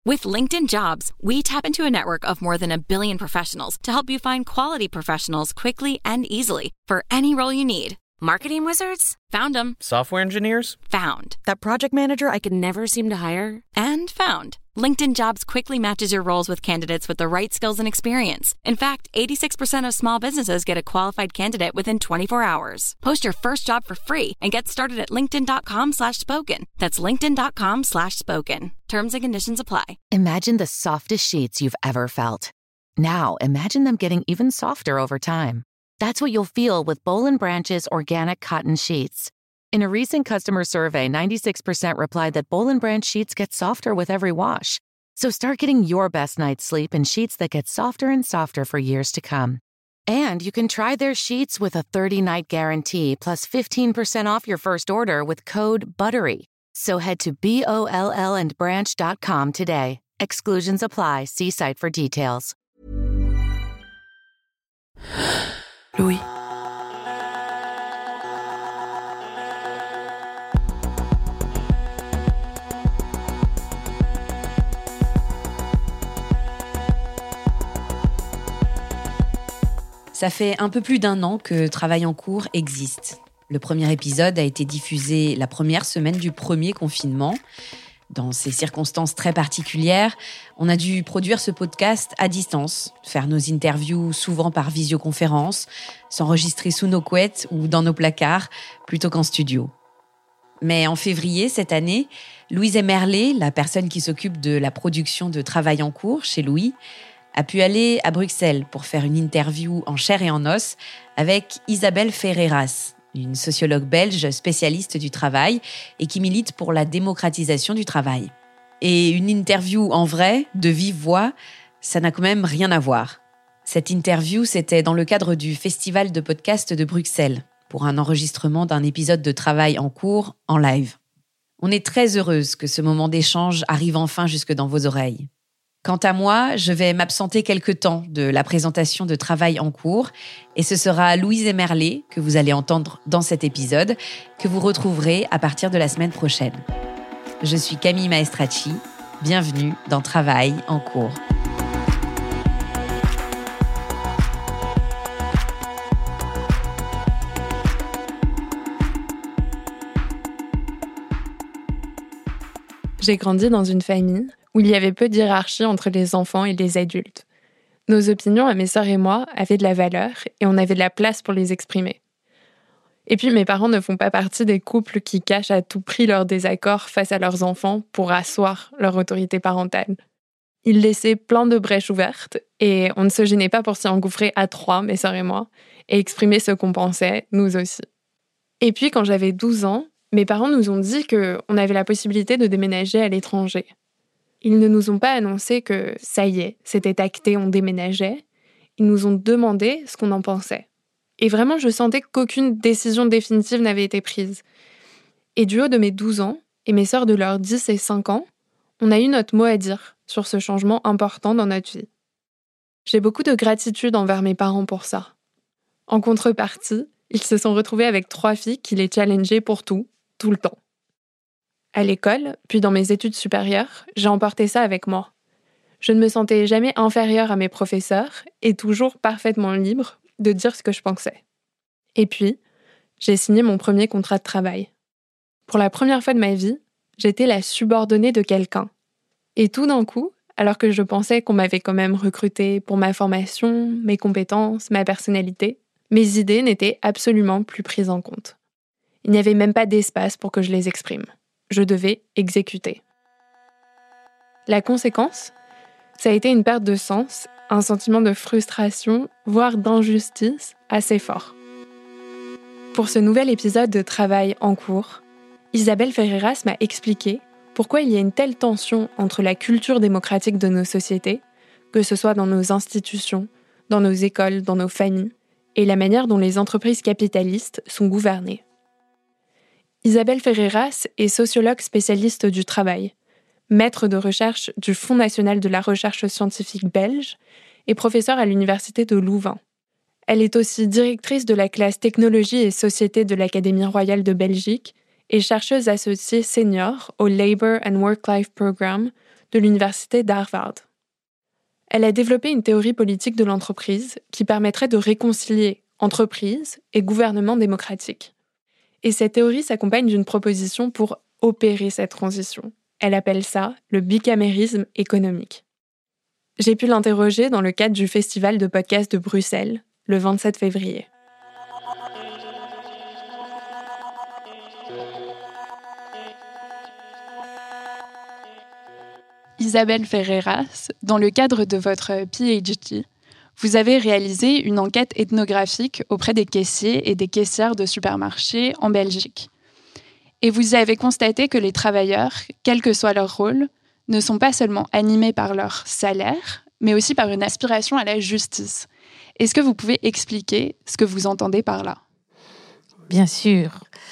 With LinkedIn Jobs, we tap into a network of more than 1 billion professionals to help you find quality professionals quickly and easily for any role you need. Marketing wizards? Found them. Software engineers? Found. That project manager I could never seem to hire? And found. LinkedIn Jobs quickly matches your roles with candidates with the right skills and experience. In fact, 86% of small businesses get a qualified candidate within 24 hours. Post your first job for free and get started at linkedin.com/spoken. That's linkedin.com/spoken. Terms and conditions apply. Imagine the softest sheets you've ever felt. Now, imagine them getting even softer over time. That's what you'll feel with Boll & Branch's organic cotton sheets. In a recent customer survey, 96% replied that Boll & Branch sheets get softer with every wash. So start getting your best night's sleep in sheets that get softer and softer for years to come. And you can try their sheets with a 30-night guarantee plus 15% off your first order with code BUTTERY. So head to BOLLandbranch.com today. Exclusions apply. See site for details. Louis. Ça fait un peu plus d'1 an que Travail en cours existe. Le premier épisode a été diffusé la première semaine du premier confinement. Dans ces circonstances très particulières, on a dû produire ce podcast à distance, faire nos interviews souvent par visioconférence, s'enregistrer sous nos couettes ou dans nos placards, plutôt qu'en studio. Mais en février cette année, Louise Emerlé, la personne qui s'occupe de la production de Travail en cours chez Louis, a pu aller à Bruxelles pour faire une interview en chair et en os avec Isabelle Ferreiras, une sociologue belge spécialiste du travail et qui milite pour la démocratisation du travail. Et une interview en vrai, de vive voix, ça n'a quand même rien à voir. Cette interview, c'était dans le cadre du Festival de podcast de Bruxelles, pour un enregistrement d'un épisode de Travail en cours en live. On est très heureuse que ce moment d'échange arrive enfin jusque dans vos oreilles. Quant à moi, je vais m'absenter quelque temps de la présentation de Travail en cours et ce sera Louise Emerlé, que vous allez entendre dans cet épisode, que vous retrouverez à partir de la semaine prochaine. Je suis Camille Maestracci, bienvenue dans Travail en cours. J'ai grandi dans une famille où il y avait peu de hiérarchie entre les enfants et les adultes. Nos opinions, à mes sœurs et moi, avaient de la valeur et on avait de la place pour les exprimer. Et puis mes parents ne font pas partie des couples qui cachent à tout prix leurs désaccords face à leurs enfants pour asseoir leur autorité parentale. Ils laissaient plein de brèches ouvertes et on ne se gênait pas pour s'y engouffrer à 3, mes sœurs et moi, et exprimer ce qu'on pensait, nous aussi. Et puis quand j'avais 12 ans, mes parents nous ont dit qu'on avait la possibilité de déménager à l'étranger. Ils ne nous ont pas annoncé que, ça y est, c'était acté, on déménageait. Ils nous ont demandé ce qu'on en pensait. Et vraiment, je sentais qu'aucune décision définitive n'avait été prise. Et du haut de mes 12 ans, et mes sœurs de leurs 10 et 5 ans, on a eu notre mot à dire sur ce changement important dans notre vie. J'ai beaucoup de gratitude envers mes parents pour ça. En contrepartie, ils se sont retrouvés avec 3 filles qui les challengeaient pour tout le temps. À l'école, puis dans mes études supérieures, j'ai emporté ça avec moi. Je ne me sentais jamais inférieure à mes professeurs et toujours parfaitement libre de dire ce que je pensais. Et puis, j'ai signé mon premier contrat de travail. Pour la première fois de ma vie, j'étais la subordonnée de quelqu'un. Et tout d'un coup, alors que je pensais qu'on m'avait quand même recrutée pour ma formation, mes compétences, ma personnalité, mes idées n'étaient absolument plus prises en compte. Il n'y avait même pas d'espace pour que je les exprime. Je devais exécuter. La conséquence, ça a été une perte de sens, un sentiment de frustration, voire d'injustice assez fort. Pour ce nouvel épisode de Travail en cours, Isabelle Ferreiras m'a expliqué pourquoi il y a une telle tension entre la culture démocratique de nos sociétés, que ce soit dans nos institutions, dans nos écoles, dans nos familles, et la manière dont les entreprises capitalistes sont gouvernées. Isabelle Ferreiras est sociologue spécialiste du travail, maître de recherche du Fonds national de la recherche scientifique belge et professeure à l'Université de Louvain. Elle est aussi directrice de la classe Technologie et Société de l'Académie royale de Belgique et chercheuse associée senior au Labour and Work-Life Programme de l'université d'Harvard. Elle a développé une théorie politique de l'entreprise qui permettrait de réconcilier entreprise et gouvernement démocratique. Et cette théorie s'accompagne d'une proposition pour opérer cette transition. Elle appelle ça le bicamérisme économique. J'ai pu l'interroger dans le cadre du Festival de podcast de Bruxelles, le 27 février. Isabelle Ferreiras, dans le cadre de votre PhD, vous avez réalisé une enquête ethnographique auprès des caissiers et des caissières de supermarchés en Belgique. Et vous avez constaté que les travailleurs, quel que soit leur rôle, ne sont pas seulement animés par leur salaire, mais aussi par une aspiration à la justice. Est-ce que vous pouvez expliquer ce que vous entendez par là ? Bien sûr.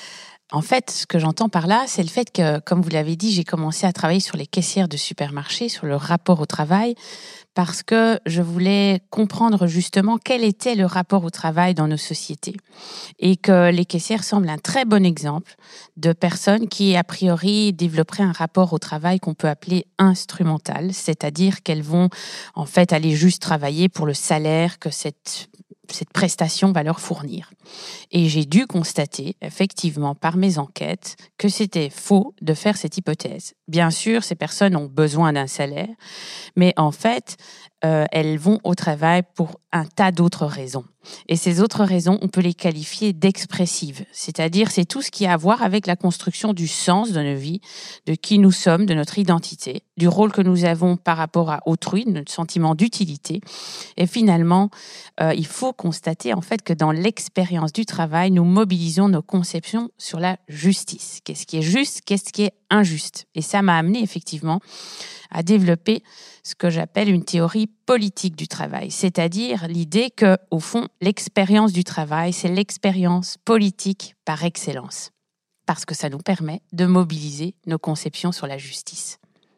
En fait, ce que j'entends par là, c'est le fait que, comme vous l'avez dit, j'ai commencé à travailler sur les caissières de supermarchés, sur le rapport au travail, parce que je voulais comprendre justement quel était le rapport au travail dans nos sociétés. Et que les caissières semblent un très bon exemple de personnes qui, a priori, développeraient un rapport au travail qu'on peut appeler instrumental, c'est-à-dire qu'elles vont en fait aller juste travailler pour le salaire que cette prestation va leur fournir. Et j'ai dû constater, effectivement, par mes enquêtes, que c'était faux de faire cette hypothèse. Bien sûr, ces personnes ont besoin d'un salaire, mais en fait, elles vont au travail pour un tas d'autres raisons. Et ces autres raisons, on peut les qualifier d'expressives. C'est-à-dire, c'est tout ce qui a à voir avec la construction du sens de nos vies, de qui nous sommes, de notre identité, du rôle que nous avons par rapport à autrui, de notre sentiment d'utilité. Et finalement, il faut constater en fait que dans l'expérience du travail, nous mobilisons nos conceptions sur la justice. Qu'est-ce qui est juste, qu'est-ce qui est injuste. Et ça m'a amené effectivement à développer ce que j'appelle une théorie politique du travail, c'est-à-dire l'idée que, au fond, l'expérience du travail, c'est l'expérience politique par excellence, parce que ça nous permet de mobiliser nos conceptions sur la justice.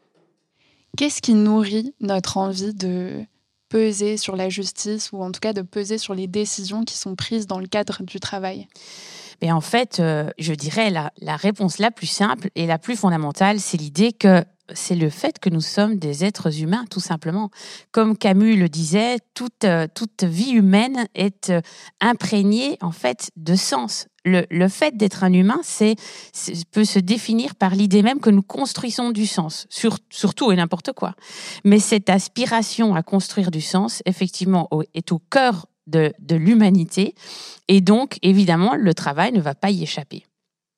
Qu'est-ce qui nourrit notre envie de peser sur la justice, ou en tout cas de peser sur les décisions qui sont prises dans le cadre du travail ? Mais en fait, je dirais la réponse la plus simple et la plus fondamentale, c'est l'idée que c'est le fait que nous sommes des êtres humains, tout simplement. Comme Camus le disait, toute vie humaine est imprégnée, en fait, de sens. Le fait d'être un humain, peut se définir par l'idée même que nous construisons du sens, sur tout et n'importe quoi. Mais cette aspiration à construire du sens, effectivement, est au cœur de l'humanité. Et donc, évidemment, le travail ne va pas y échapper.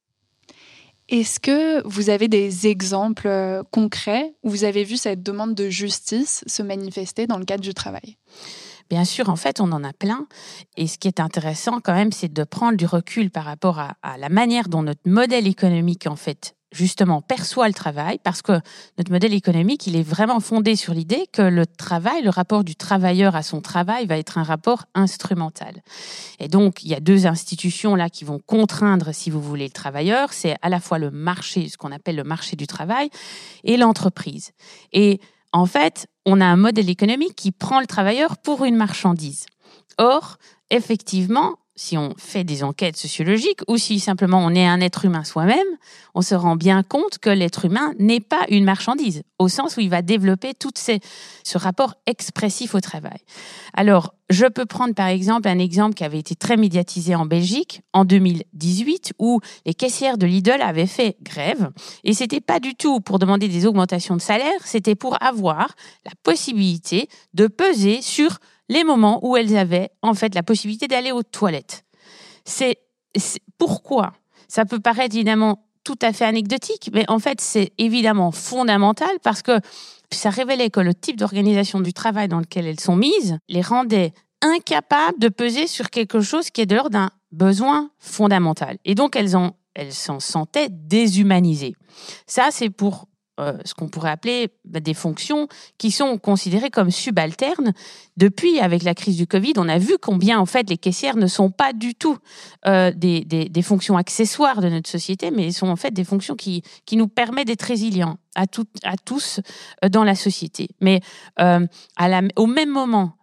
Est-ce que vous avez des exemples concrets où vous avez vu cette demande de justice se manifester dans le cadre du travail ? Bien sûr, en fait, on en a plein. Et ce qui est intéressant quand même, c'est de prendre du recul par rapport à la manière dont notre modèle économique, en fait, justement, perçoit le travail, parce que notre modèle économique, il est vraiment fondé sur l'idée que le travail, le rapport du travailleur à son travail va être un rapport instrumental. Et donc, il y a deux institutions là qui vont contraindre, si vous voulez, le travailleur. C'est à la fois le marché, ce qu'on appelle le marché du travail, et l'entreprise. Et en fait, on a un modèle économique qui prend le travailleur pour une marchandise. Or, effectivement, si on fait des enquêtes sociologiques ou si simplement on est un être humain soi-même, on se rend bien compte que l'être humain n'est pas une marchandise, au sens où il va développer ce rapport expressif au travail. Alors, je peux prendre par exemple un exemple qui avait été très médiatisé en Belgique en 2018, où les caissières de Lidl avaient fait grève. Et c'était pas du tout pour demander des augmentations de salaire, c'était pour avoir la possibilité de peser sur les moments où elles avaient en fait la possibilité d'aller aux toilettes. C'est pourquoi ça peut paraître évidemment tout à fait anecdotique, mais en fait c'est évidemment fondamental parce que ça révélait que le type d'organisation du travail dans lequel elles sont mises les rendait incapables de peser sur quelque chose qui est de l'ordre d'un besoin fondamental. Et donc elles s'en sentaient déshumanisées. Ça, c'est pour ce qu'on pourrait appeler des fonctions qui sont considérées comme subalternes. Depuis, avec la crise du Covid, on a vu combien, en fait, les caissières ne sont pas du tout des fonctions accessoires de notre société, mais sont en fait des fonctions qui nous permettent d'être résilients à tous dans la société. Mais au même moment,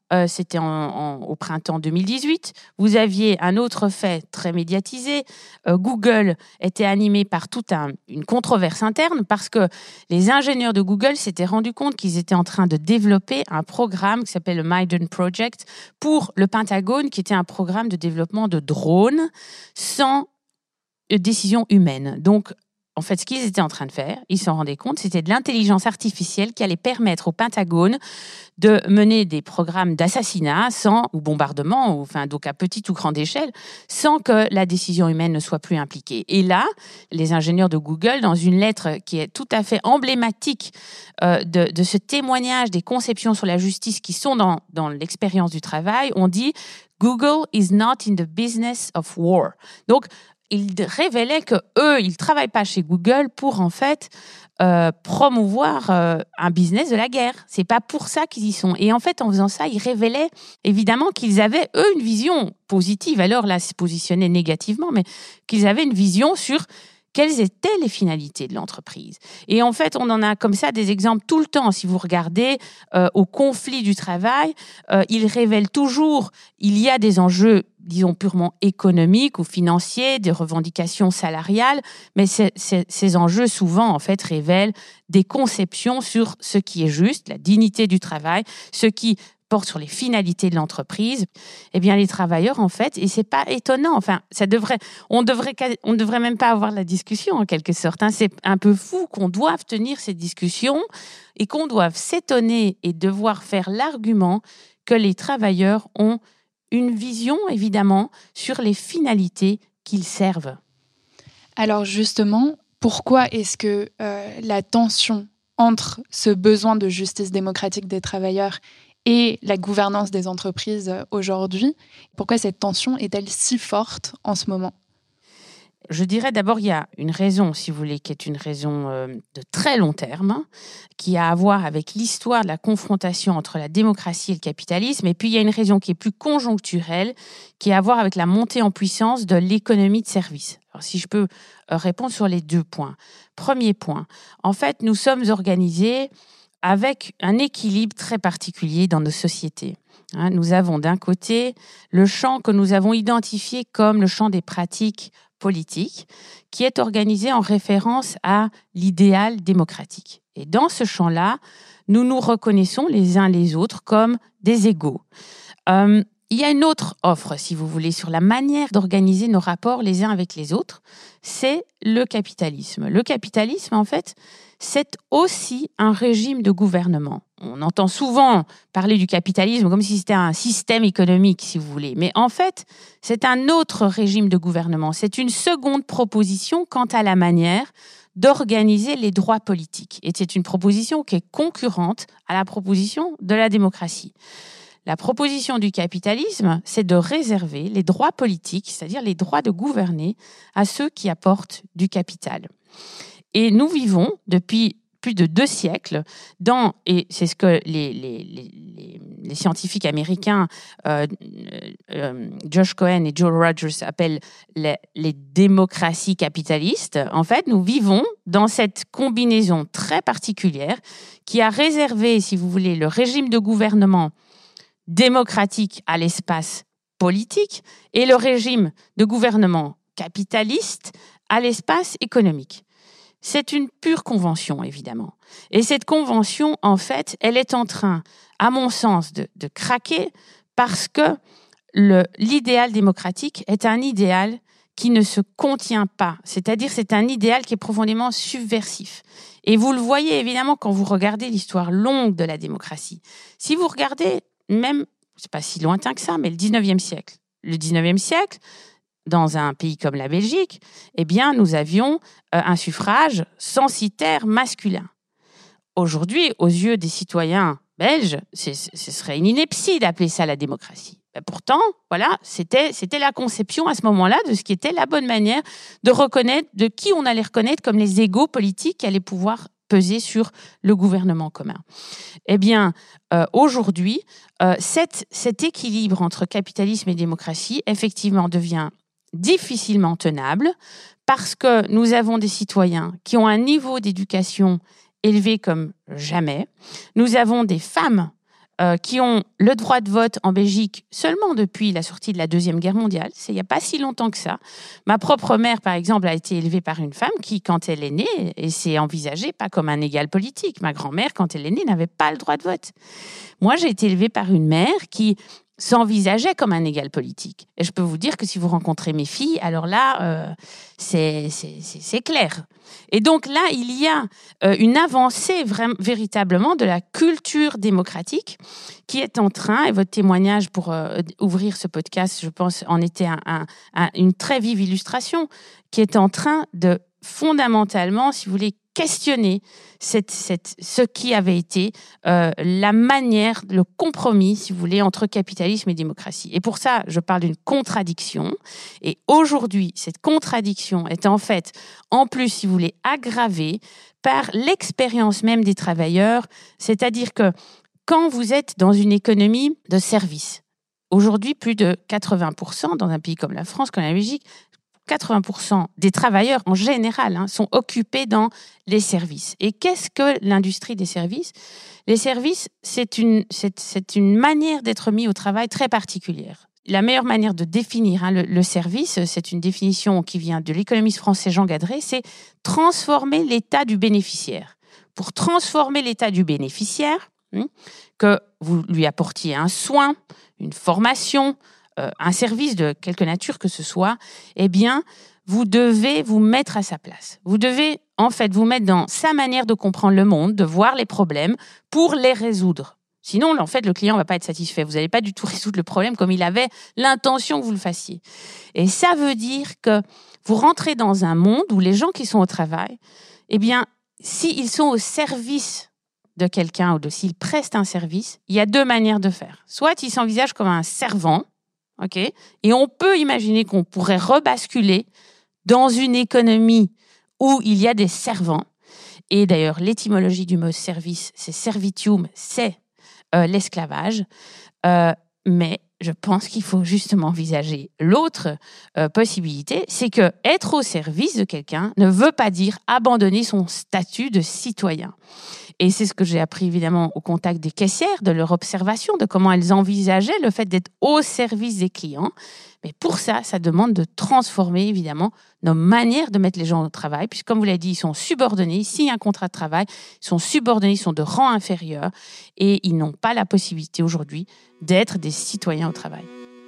c'était au printemps 2018. Vous aviez un autre fait très médiatisé. Google était animé par toute une controverse interne parce que les ingénieurs de Google s'étaient rendus compte qu'ils étaient en train de développer un programme qui s'appelle le Maiden Project pour le Pentagone, qui était un programme de développement de drones sans décision humaine. Donc, en fait, ce qu'ils étaient en train de faire, ils s'en rendaient compte, c'était de l'intelligence artificielle qui allait permettre au Pentagone de mener des programmes d'assassinat ou bombardement, donc à petite ou grande échelle, sans que la décision humaine ne soit plus impliquée. Et là, les ingénieurs de Google, dans une lettre qui est tout à fait emblématique de ce témoignage des conceptions sur la justice qui sont dans l'expérience du travail, ont dit « Google is not in the business of war ». Donc, ils révélaient que eux, ils travaillent pas chez Google pour en fait promouvoir un business de la guerre. C'est pas pour ça qu'ils y sont. Et en fait, en faisant ça, ils révélaient évidemment qu'ils avaient eux une vision positive. Alors là, se positionner négativement, mais qu'ils avaient une vision sur quelles étaient les finalités de l'entreprise. Et en fait, on en a comme ça des exemples tout le temps. Si vous regardez au conflit du travail, ils révèlent toujours, il y a des enjeux, disons, purement économiques ou financiers, des revendications salariales, mais ces enjeux, souvent, en fait, révèlent des conceptions sur ce qui est juste, la dignité du travail, ce qui porte sur les finalités de l'entreprise. Eh bien, les travailleurs, en fait, et c'est pas étonnant, enfin, on devrait même pas avoir la discussion, en quelque sorte. C'est un peu fou qu'on doive tenir ces discussions et qu'on doive s'étonner et devoir faire l'argument que les travailleurs ont une vision, évidemment, sur les finalités qu'ils servent. Alors justement, pourquoi est-ce que la tension entre ce besoin de justice démocratique des travailleurs et la gouvernance des entreprises aujourd'hui, pourquoi cette tension est-elle si forte en ce moment ? Je dirais d'abord, il y a une raison, si vous voulez, qui est une raison de très long terme, qui a à voir avec l'histoire de la confrontation entre la démocratie et le capitalisme. Et puis, il y a une raison qui est plus conjoncturelle, qui a à voir avec la montée en puissance de l'économie de services. Alors, si je peux répondre sur les deux points. Premier point, en fait, nous sommes organisés avec un équilibre très particulier dans nos sociétés. Nous avons d'un côté le champ que nous avons identifié comme le champ des pratiques politique, qui est organisé en référence à l'idéal démocratique. Et dans ce champ-là, nous nous reconnaissons les uns les autres comme des égaux. Il y a une autre offre, si vous voulez, sur la manière d'organiser nos rapports les uns avec les autres, c'est le capitalisme. Le capitalisme, en fait, c'est aussi un régime de gouvernement. On entend souvent parler du capitalisme comme si c'était un système économique, si vous voulez. Mais en fait, c'est un autre régime de gouvernement. C'est une seconde proposition quant à la manière d'organiser les droits politiques. Et c'est une proposition qui est concurrente à la proposition de la démocratie. La proposition du capitalisme, c'est de réserver les droits politiques, c'est-à-dire les droits de gouverner, à ceux qui apportent du capital. Et nous vivons depuis plus de 2 siècles et c'est ce que les scientifiques américains Josh Cohen et Joel Rogers appellent les démocraties capitalistes. En fait, nous vivons dans cette combinaison très particulière qui a réservé, si vous voulez, le régime de gouvernement démocratique à l'espace politique et le régime de gouvernement capitaliste à l'espace économique. C'est une pure convention, évidemment. Et cette convention, en fait, elle est en train, à mon sens, de craquer parce que l'idéal démocratique est un idéal qui ne se contient pas. C'est-à-dire, c'est un idéal qui est profondément subversif. Et vous le voyez, évidemment, quand vous regardez l'histoire longue de la démocratie. Si vous regardez, même, c'est pas si lointain que ça, mais le 19e siècle. Le 19e siècle, dans un pays comme la Belgique, eh bien, nous avions un suffrage censitaire masculin. Aujourd'hui, aux yeux des citoyens belges, ce serait une ineptie d'appeler ça la démocratie. Ben pourtant, voilà, c'était la conception à ce moment-là de ce qui était la bonne manière de reconnaître, de qui on allait reconnaître comme les égaux politiques qui allaient pouvoir peser sur le gouvernement commun. Eh bien, aujourd'hui, cet équilibre entre capitalisme et démocratie, effectivement, devient difficilement tenable parce que nous avons des citoyens qui ont un niveau d'éducation élevé comme jamais. Nous avons des femmes qui ont le droit de vote en Belgique seulement depuis la sortie de la Deuxième Guerre mondiale. C'est il n'y a pas si longtemps que ça. Ma propre mère, par exemple, a été élevée par une femme qui, quand elle est née, et c'est envisagé pas comme un égal politique. Ma grand-mère, quand elle est née, n'avait pas le droit de vote. Moi, j'ai été élevée par une mère qui s'envisageait comme un égal politique. Et je peux vous dire que si vous rencontrez mes filles, alors là, c'est clair. Et donc là, il y a une avancée véritablement de la culture démocratique qui est en train, et votre témoignage pour ouvrir ce podcast, je pense, en était une très vive illustration, qui est en train de fondamentalement, si vous voulez, questionner ce qui avait été la manière, le compromis, si vous voulez, entre capitalisme et démocratie. Et pour ça, je parle d'une contradiction. Et aujourd'hui, cette contradiction est en fait, en plus, si vous voulez, aggravée par l'expérience même des travailleurs. C'est-à-dire que quand vous êtes dans une économie de services, aujourd'hui, plus de 80% dans un pays comme la France, comme la Belgique, 80% des travailleurs en général sont occupés dans les services. Et qu'est-ce que l'industrie des services ? Les services, c'est une manière d'être mis au travail très particulière. La meilleure manière de définir le service, c'est une définition qui vient de l'économiste français Jean Gadret, c'est transformer l'état du bénéficiaire. Pour transformer l'état du bénéficiaire, que vous lui apportiez un soin, une formation, un service de quelque nature que ce soit, eh bien, vous devez vous mettre à sa place. Vous devez, en fait, vous mettre dans sa manière de comprendre le monde, de voir les problèmes pour les résoudre. Sinon, en fait, le client ne va pas être satisfait. Vous n'allez pas du tout résoudre le problème comme il avait l'intention que vous le fassiez. Et ça veut dire que vous rentrez dans un monde où les gens qui sont au travail, eh bien, s'ils sont au service de quelqu'un ou s'ils prestent un service, il y a deux manières de faire. Soit ils s'envisagent comme un servant, ok, et on peut imaginer qu'on pourrait rebasculer dans une économie où il y a des servants. Et d'ailleurs, l'étymologie du mot service, c'est servitium, c'est l'esclavage. Mais je pense qu'il faut justement envisager l'autre possibilité, c'est que être au service de quelqu'un ne veut pas dire abandonner son statut de citoyen. Et c'est ce que j'ai appris évidemment au contact des caissières, de leur observation, de comment elles envisageaient le fait d'être au service des clients. Mais pour ça, ça demande de transformer évidemment nos manières de mettre les gens au travail, puisque comme vous l'avez dit, ils sont subordonnés, ils signent un contrat de travail, ils sont subordonnés, ils sont de rang inférieur et ils n'ont pas la possibilité aujourd'hui d'être des citoyens au travail.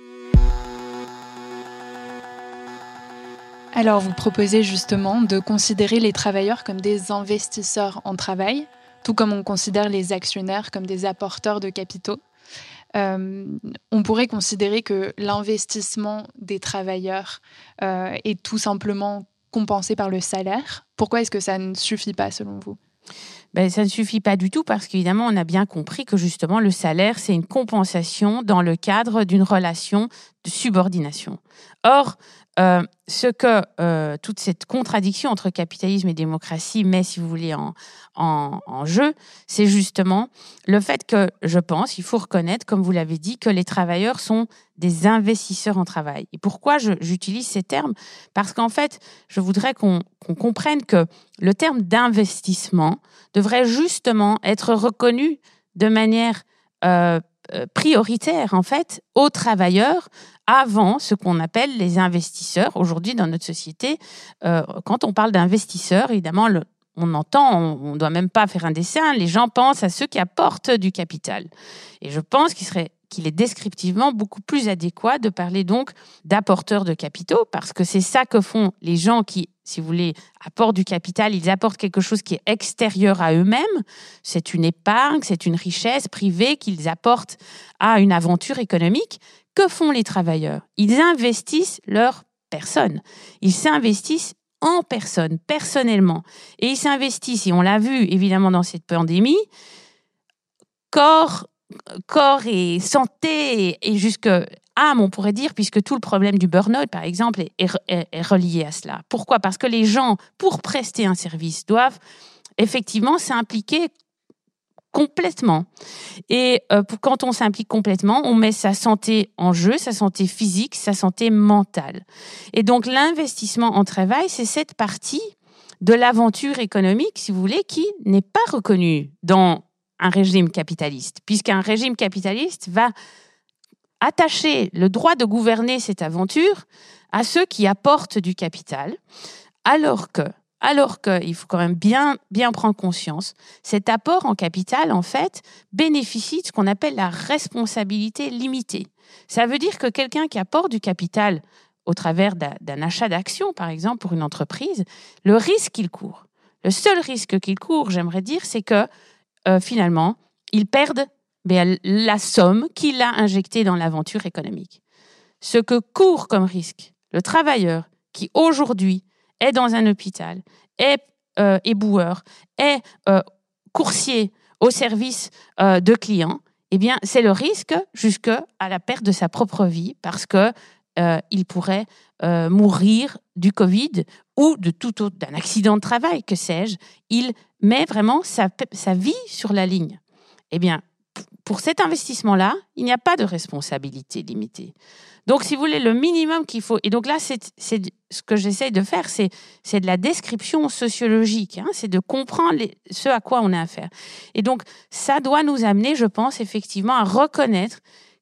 Alors, vous proposez justement de considérer les travailleurs comme des investisseurs en travail, tout comme on considère les actionnaires comme des apporteurs de capitaux. On pourrait considérer que l'investissement des travailleurs est tout simplement compensé par le salaire. Pourquoi est-ce que ça ne suffit pas selon vous ? Ça ne suffit pas du tout parce qu'évidemment, on a bien compris que justement, le salaire, c'est une compensation dans le cadre d'une relation de subordination. Or, ce que toute cette contradiction entre capitalisme et démocratie met, si vous voulez, en jeu, c'est justement le fait que, je pense, il faut reconnaître, comme vous l'avez dit, que les travailleurs sont des investisseurs en travail. Et pourquoi j'utilise ces termes ? Parce qu'en fait, je voudrais qu'on comprenne que le terme d'investissement devrait justement être reconnu de manière prioritaire, en fait, aux travailleurs avant ce qu'on appelle les investisseurs. Aujourd'hui, dans notre société, quand on parle d'investisseurs, évidemment, on ne doit même pas faire un dessin, les gens pensent à ceux qui apportent du capital. Et je pense qu'il est descriptivement beaucoup plus adéquat de parler donc d'apporteurs de capitaux, parce que c'est ça que font les gens qui, si vous voulez, apportent du capital, ils apportent quelque chose qui est extérieur à eux-mêmes. C'est une épargne, c'est une richesse privée qu'ils apportent à une aventure économique. Que font les travailleurs ? Ils investissent leur personne. Ils s'investissent en personne, personnellement. Et ils s'investissent, et on l'a vu évidemment dans cette pandémie, corps et santé et jusque âme, on pourrait dire, puisque tout le problème du burn-out, par exemple, est relié à cela. Pourquoi ? Parce que les gens, pour prester un service, doivent effectivement s'impliquer complètement. Et quand on s'implique complètement, on met sa santé en jeu, sa santé physique, sa santé mentale. Et donc, l'investissement en travail, c'est cette partie de l'aventure économique, si vous voulez, qui n'est pas reconnue dans un régime capitaliste, puisqu'un régime capitaliste va attacher le droit de gouverner cette aventure à ceux qui apportent du capital, alors que il faut quand même bien prendre conscience, cet apport en capital, en fait, bénéficie de ce qu'on appelle la responsabilité limitée. Ça veut dire que quelqu'un qui apporte du capital au travers d'un achat d'actions, par exemple, pour une entreprise, le risque qu'il court, le seul risque qu'il court, j'aimerais dire, c'est que finalement, il perde la somme qu'il a injectée dans l'aventure économique. Ce que court comme risque le travailleur qui aujourd'hui est dans un hôpital, est éboueur, est coursier au service de clients, eh bien, c'est le risque jusqu'à la perte de sa propre vie parce que il pourrait mourir du Covid ou de tout autre, d'un accident de travail, que sais-je. Il met vraiment sa vie sur la ligne. Eh bien, pour cet investissement-là, il n'y a pas de responsabilité limitée. Donc, si vous voulez, le minimum qu'il faut... Et donc là, c'est ce que j'essaye de faire, c'est de la description sociologique. C'est de comprendre ce à quoi on a affaire. Et donc, ça doit nous amener, je pense, effectivement, à reconnaître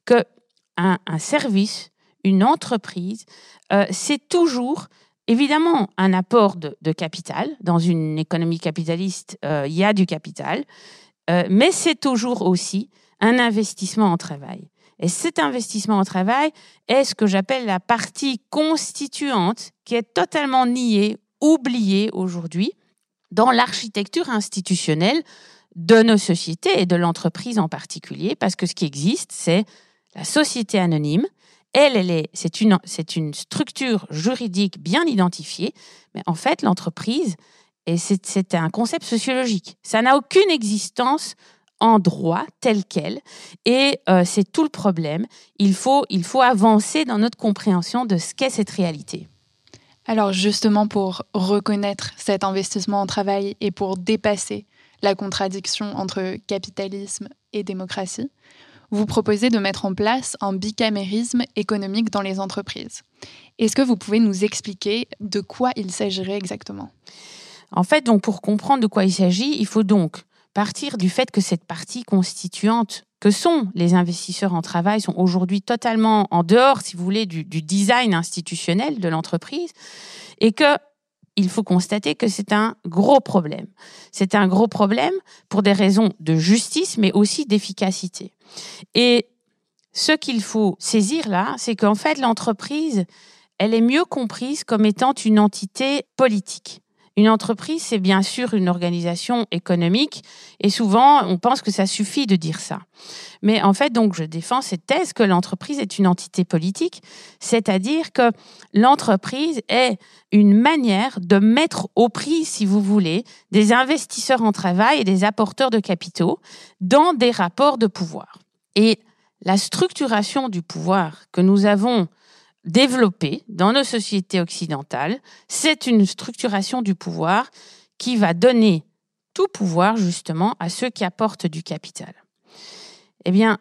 qu'un service, une entreprise, c'est toujours... Évidemment, un apport de capital. Dans une économie capitaliste, il y a du capital. Mais c'est toujours aussi un investissement en travail. Et cet investissement en travail est ce que j'appelle la partie constituante qui est totalement niée, oubliée aujourd'hui dans l'architecture institutionnelle de nos sociétés et de l'entreprise en particulier, parce que ce qui existe, c'est la société anonyme. C'est une structure juridique bien identifiée, mais en fait, l'entreprise, et c'est un concept sociologique. Ça n'a aucune existence en droit tel quel, et c'est tout le problème. Il faut avancer dans notre compréhension de ce qu'est cette réalité. Alors justement, pour reconnaître cet investissement en travail et pour dépasser la contradiction entre capitalisme et démocratie, vous proposez de mettre en place un bicamérisme économique dans les entreprises. Est-ce que vous pouvez nous expliquer de quoi il s'agirait exactement ? En fait, donc, pour comprendre de quoi il s'agit, il faut donc partir du fait que cette partie constituante que sont les investisseurs en travail sont aujourd'hui totalement en dehors, si vous voulez, du design institutionnel de l'entreprise, et qu'il faut constater que c'est un gros problème. C'est un gros problème pour des raisons de justice, mais aussi d'efficacité. Et ce qu'il faut saisir là, c'est qu'en fait, l'entreprise, elle est mieux comprise comme étant une entité politique. Une entreprise, c'est bien sûr une organisation économique et souvent, on pense que ça suffit de dire ça. Mais en fait, donc, je défends cette thèse que l'entreprise est une entité politique, c'est-à-dire que l'entreprise est une manière de mettre au prix, si vous voulez, des investisseurs en travail et des apporteurs de capitaux dans des rapports de pouvoir. Et la structuration du pouvoir que nous avons développée dans nos sociétés occidentales, c'est une structuration du pouvoir qui va donner tout pouvoir justement à ceux qui apportent du capital. Eh bien,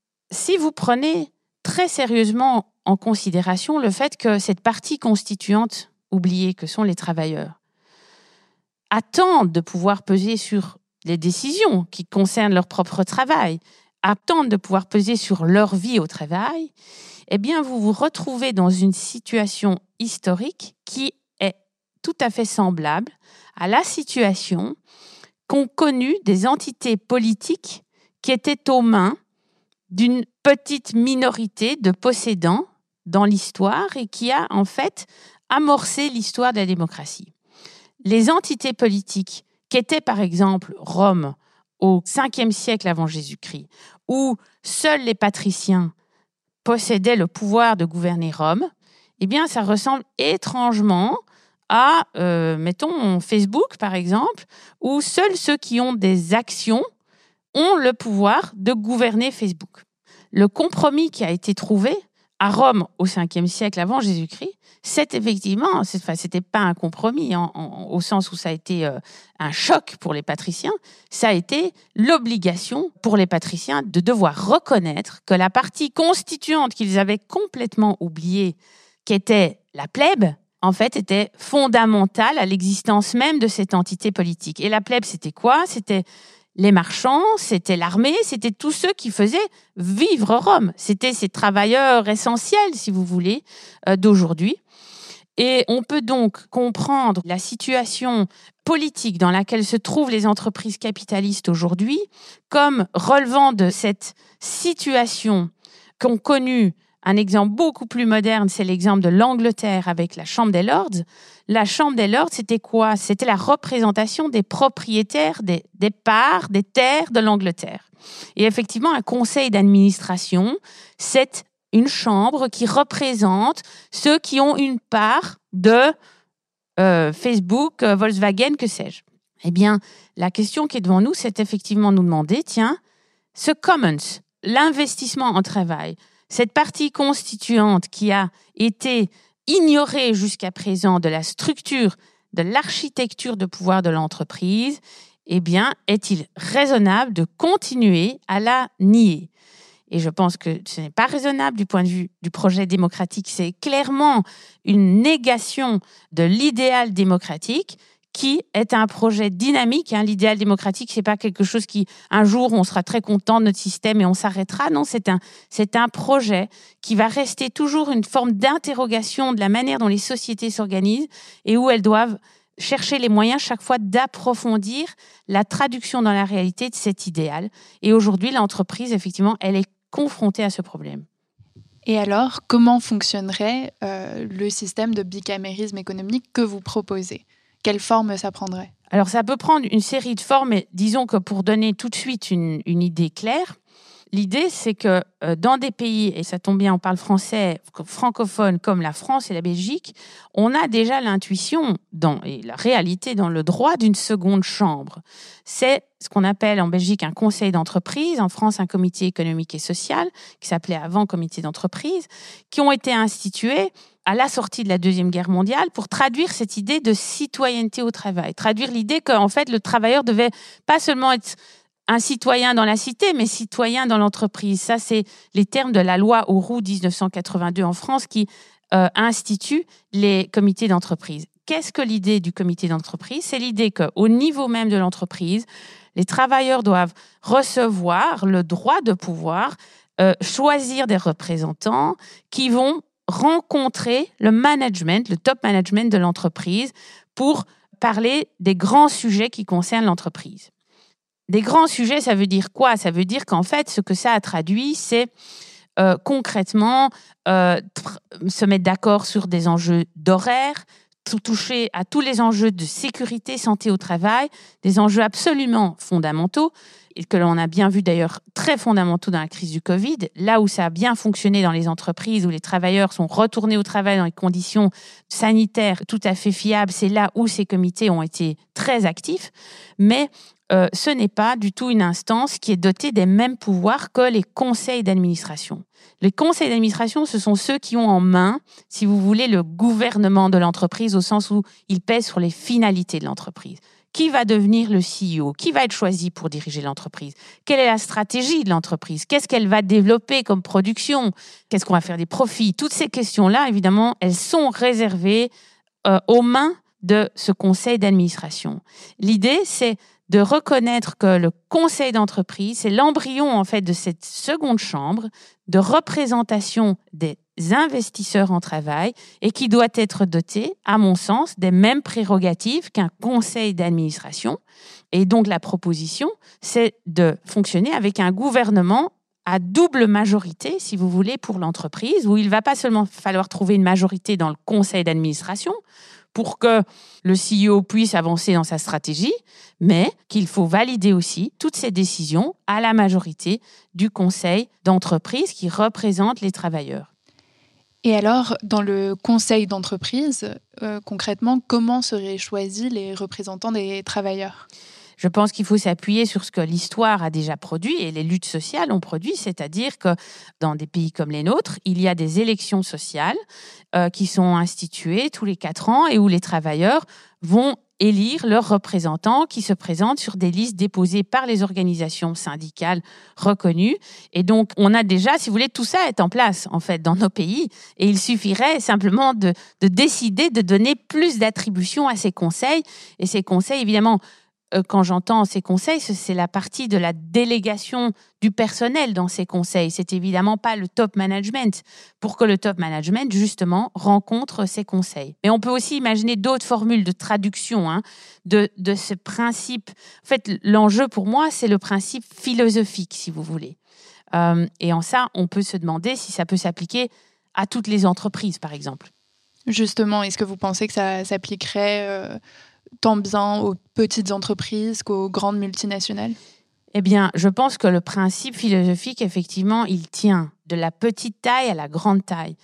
si vous prenez très sérieusement en considération le fait que cette partie constituante oubliée que sont les travailleurs attendent de pouvoir peser sur les décisions qui concernent leur propre travail, attendent de pouvoir peser sur leur vie au travail, eh bien, vous vous retrouvez dans une situation historique qui est tout à fait semblable à la situation qu'ont connue des entités politiques qui étaient aux mains d'une petite minorité de possédants dans l'histoire et qui a en fait amorcé l'histoire de la démocratie. Les entités politiques qui étaient par exemple Rome au 5e siècle avant Jésus-Christ, où seuls les patriciens possédaient le pouvoir de gouverner Rome, eh bien, ça ressemble étrangement à, mettons, Facebook, par exemple, où seuls ceux qui ont des actions ont le pouvoir de gouverner Facebook. Le compromis qui a été trouvé à Rome au 5e siècle avant Jésus-Christ, c'est effectivement, c'était pas un compromis au sens où ça a été un choc pour les patriciens, ça a été l'obligation pour les patriciens de devoir reconnaître que la partie constituante qu'ils avaient complètement oubliée, qui était la plèbe, en fait, était fondamentale à l'existence même de cette entité politique. Et la plèbe, c'était quoi ? C'était les marchands, c'était l'armée, c'était tous ceux qui faisaient vivre Rome. C'était ces travailleurs essentiels, si vous voulez, d'aujourd'hui. Et on peut donc comprendre la situation politique dans laquelle se trouvent les entreprises capitalistes aujourd'hui comme relevant de cette situation qu'ont connue. Un exemple beaucoup plus moderne, c'est l'exemple de l'Angleterre avec la Chambre des Lords. La Chambre des Lords, c'était quoi? C'était la représentation des propriétaires des parts, des terres de l'Angleterre. Et effectivement, un conseil d'administration, c'est une chambre qui représente ceux qui ont une part de Facebook, Volkswagen, que sais-je. Eh bien, la question qui est devant nous, c'est effectivement nous demander, tiens, ce commons, l'investissement en travail, cette partie constituante qui a été ignorée jusqu'à présent de la structure, de l'architecture de pouvoir de l'entreprise, eh bien, est-il raisonnable de continuer à la nier? Et je pense que ce n'est pas raisonnable du point de vue du projet démocratique. C'est clairement une négation de l'idéal démocratique qui est un projet dynamique. L'idéal démocratique, c'est pas quelque chose qui, un jour, on sera très content de notre système et on s'arrêtera. Non, c'est un projet qui va rester toujours une forme d'interrogation de la manière dont les sociétés s'organisent et où elles doivent chercher les moyens chaque fois d'approfondir la traduction dans la réalité de cet idéal. Et aujourd'hui, l'entreprise, effectivement, elle est confrontée à ce problème. Et alors, comment fonctionnerait le système de bicamérisme économique que vous proposez? Quelle forme ça prendrait? Alors, ça peut prendre une série de formes, mais disons que pour donner tout de suite une idée claire, l'idée, c'est que dans des pays, et ça tombe bien, on parle français, francophone comme la France et la Belgique, on a déjà l'intuition et la réalité dans le droit d'une seconde chambre. C'est ce qu'on appelle en Belgique un conseil d'entreprise, en France un comité économique et social, qui s'appelait avant comité d'entreprise, qui ont été institués à la sortie de la Deuxième Guerre mondiale pour traduire cette idée de citoyenneté au travail, traduire l'idée qu'en fait le travailleur devait pas seulement être un citoyen dans la cité, mais citoyen dans l'entreprise. Ça, c'est les termes de la loi Auroux 1982 en France qui institue les comités d'entreprise. Qu'est-ce que l'idée du comité d'entreprise? C'est l'idée qu'au niveau même de l'entreprise, les travailleurs doivent recevoir le droit de pouvoir choisir des représentants qui vont rencontrer le management, le top management de l'entreprise pour parler des grands sujets qui concernent l'entreprise. Des grands sujets, ça veut dire quoi? Ça veut dire qu'en fait, ce que ça a traduit, c'est concrètement se mettre d'accord sur des enjeux d'horaire, toucher à tous les enjeux de sécurité, santé au travail, des enjeux absolument fondamentaux, et que l'on a bien vu d'ailleurs très fondamentaux dans la crise du Covid, là où ça a bien fonctionné dans les entreprises, où les travailleurs sont retournés au travail dans des conditions sanitaires tout à fait fiables, c'est là où ces comités ont été très actifs, mais ce n'est pas du tout une instance qui est dotée des mêmes pouvoirs que les conseils d'administration. Les conseils d'administration, ce sont ceux qui ont en main, si vous voulez, le gouvernement de l'entreprise au sens où ils pèsent sur les finalités de l'entreprise. Qui va devenir le CEO? Qui va être choisi pour diriger l'entreprise? Quelle est la stratégie de l'entreprise? Qu'est-ce qu'elle va développer comme production? Qu'est-ce qu'on va faire des profits? Toutes ces questions-là, évidemment, elles sont réservées aux mains de ce conseil d'administration. L'idée, c'est de reconnaître que le conseil d'entreprise, c'est l'embryon en fait de cette seconde chambre de représentation des investisseurs en travail et qui doit être doté, à mon sens, des mêmes prérogatives qu'un conseil d'administration. Et donc la proposition, c'est de fonctionner avec un gouvernement à double majorité, si vous voulez, pour l'entreprise, où il ne va pas seulement falloir trouver une majorité dans le conseil d'administration pour que le CEO puisse avancer dans sa stratégie, mais qu'il faut valider aussi toutes ces décisions à la majorité du conseil d'entreprise qui représente les travailleurs. Et alors, dans le conseil d'entreprise, concrètement, comment seraient choisis les représentants des travailleurs ? Je pense qu'il faut s'appuyer sur ce que l'histoire a déjà produit et les luttes sociales ont produit, c'est-à-dire que dans des pays comme les nôtres, il y a des élections sociales qui sont instituées tous les 4 ans et où les travailleurs vont élire leurs représentants qui se présentent sur des listes déposées par les organisations syndicales reconnues. Et donc, on a déjà, si vous voulez, tout ça est en place, en fait, dans nos pays. Et il suffirait simplement de décider de donner plus d'attributions à ces conseils. Et ces conseils, évidemment, quand j'entends ces conseils, c'est la partie de la délégation du personnel dans ces conseils. C'est évidemment pas le top management, pour que le top management, justement, rencontre ces conseils. Mais on peut aussi imaginer d'autres formules de traduction de ce principe. En fait, l'enjeu pour moi, c'est le principe philosophique, si vous voulez. Et en ça, on peut se demander si ça peut s'appliquer à toutes les entreprises, par exemple. Justement, est-ce que vous pensez que ça s'appliquerait tant bien aux petites entreprises qu'aux grandes multinationales? Eh bien, je pense que le principe philosophique, effectivement, il tient de la petite taille à la grande taille.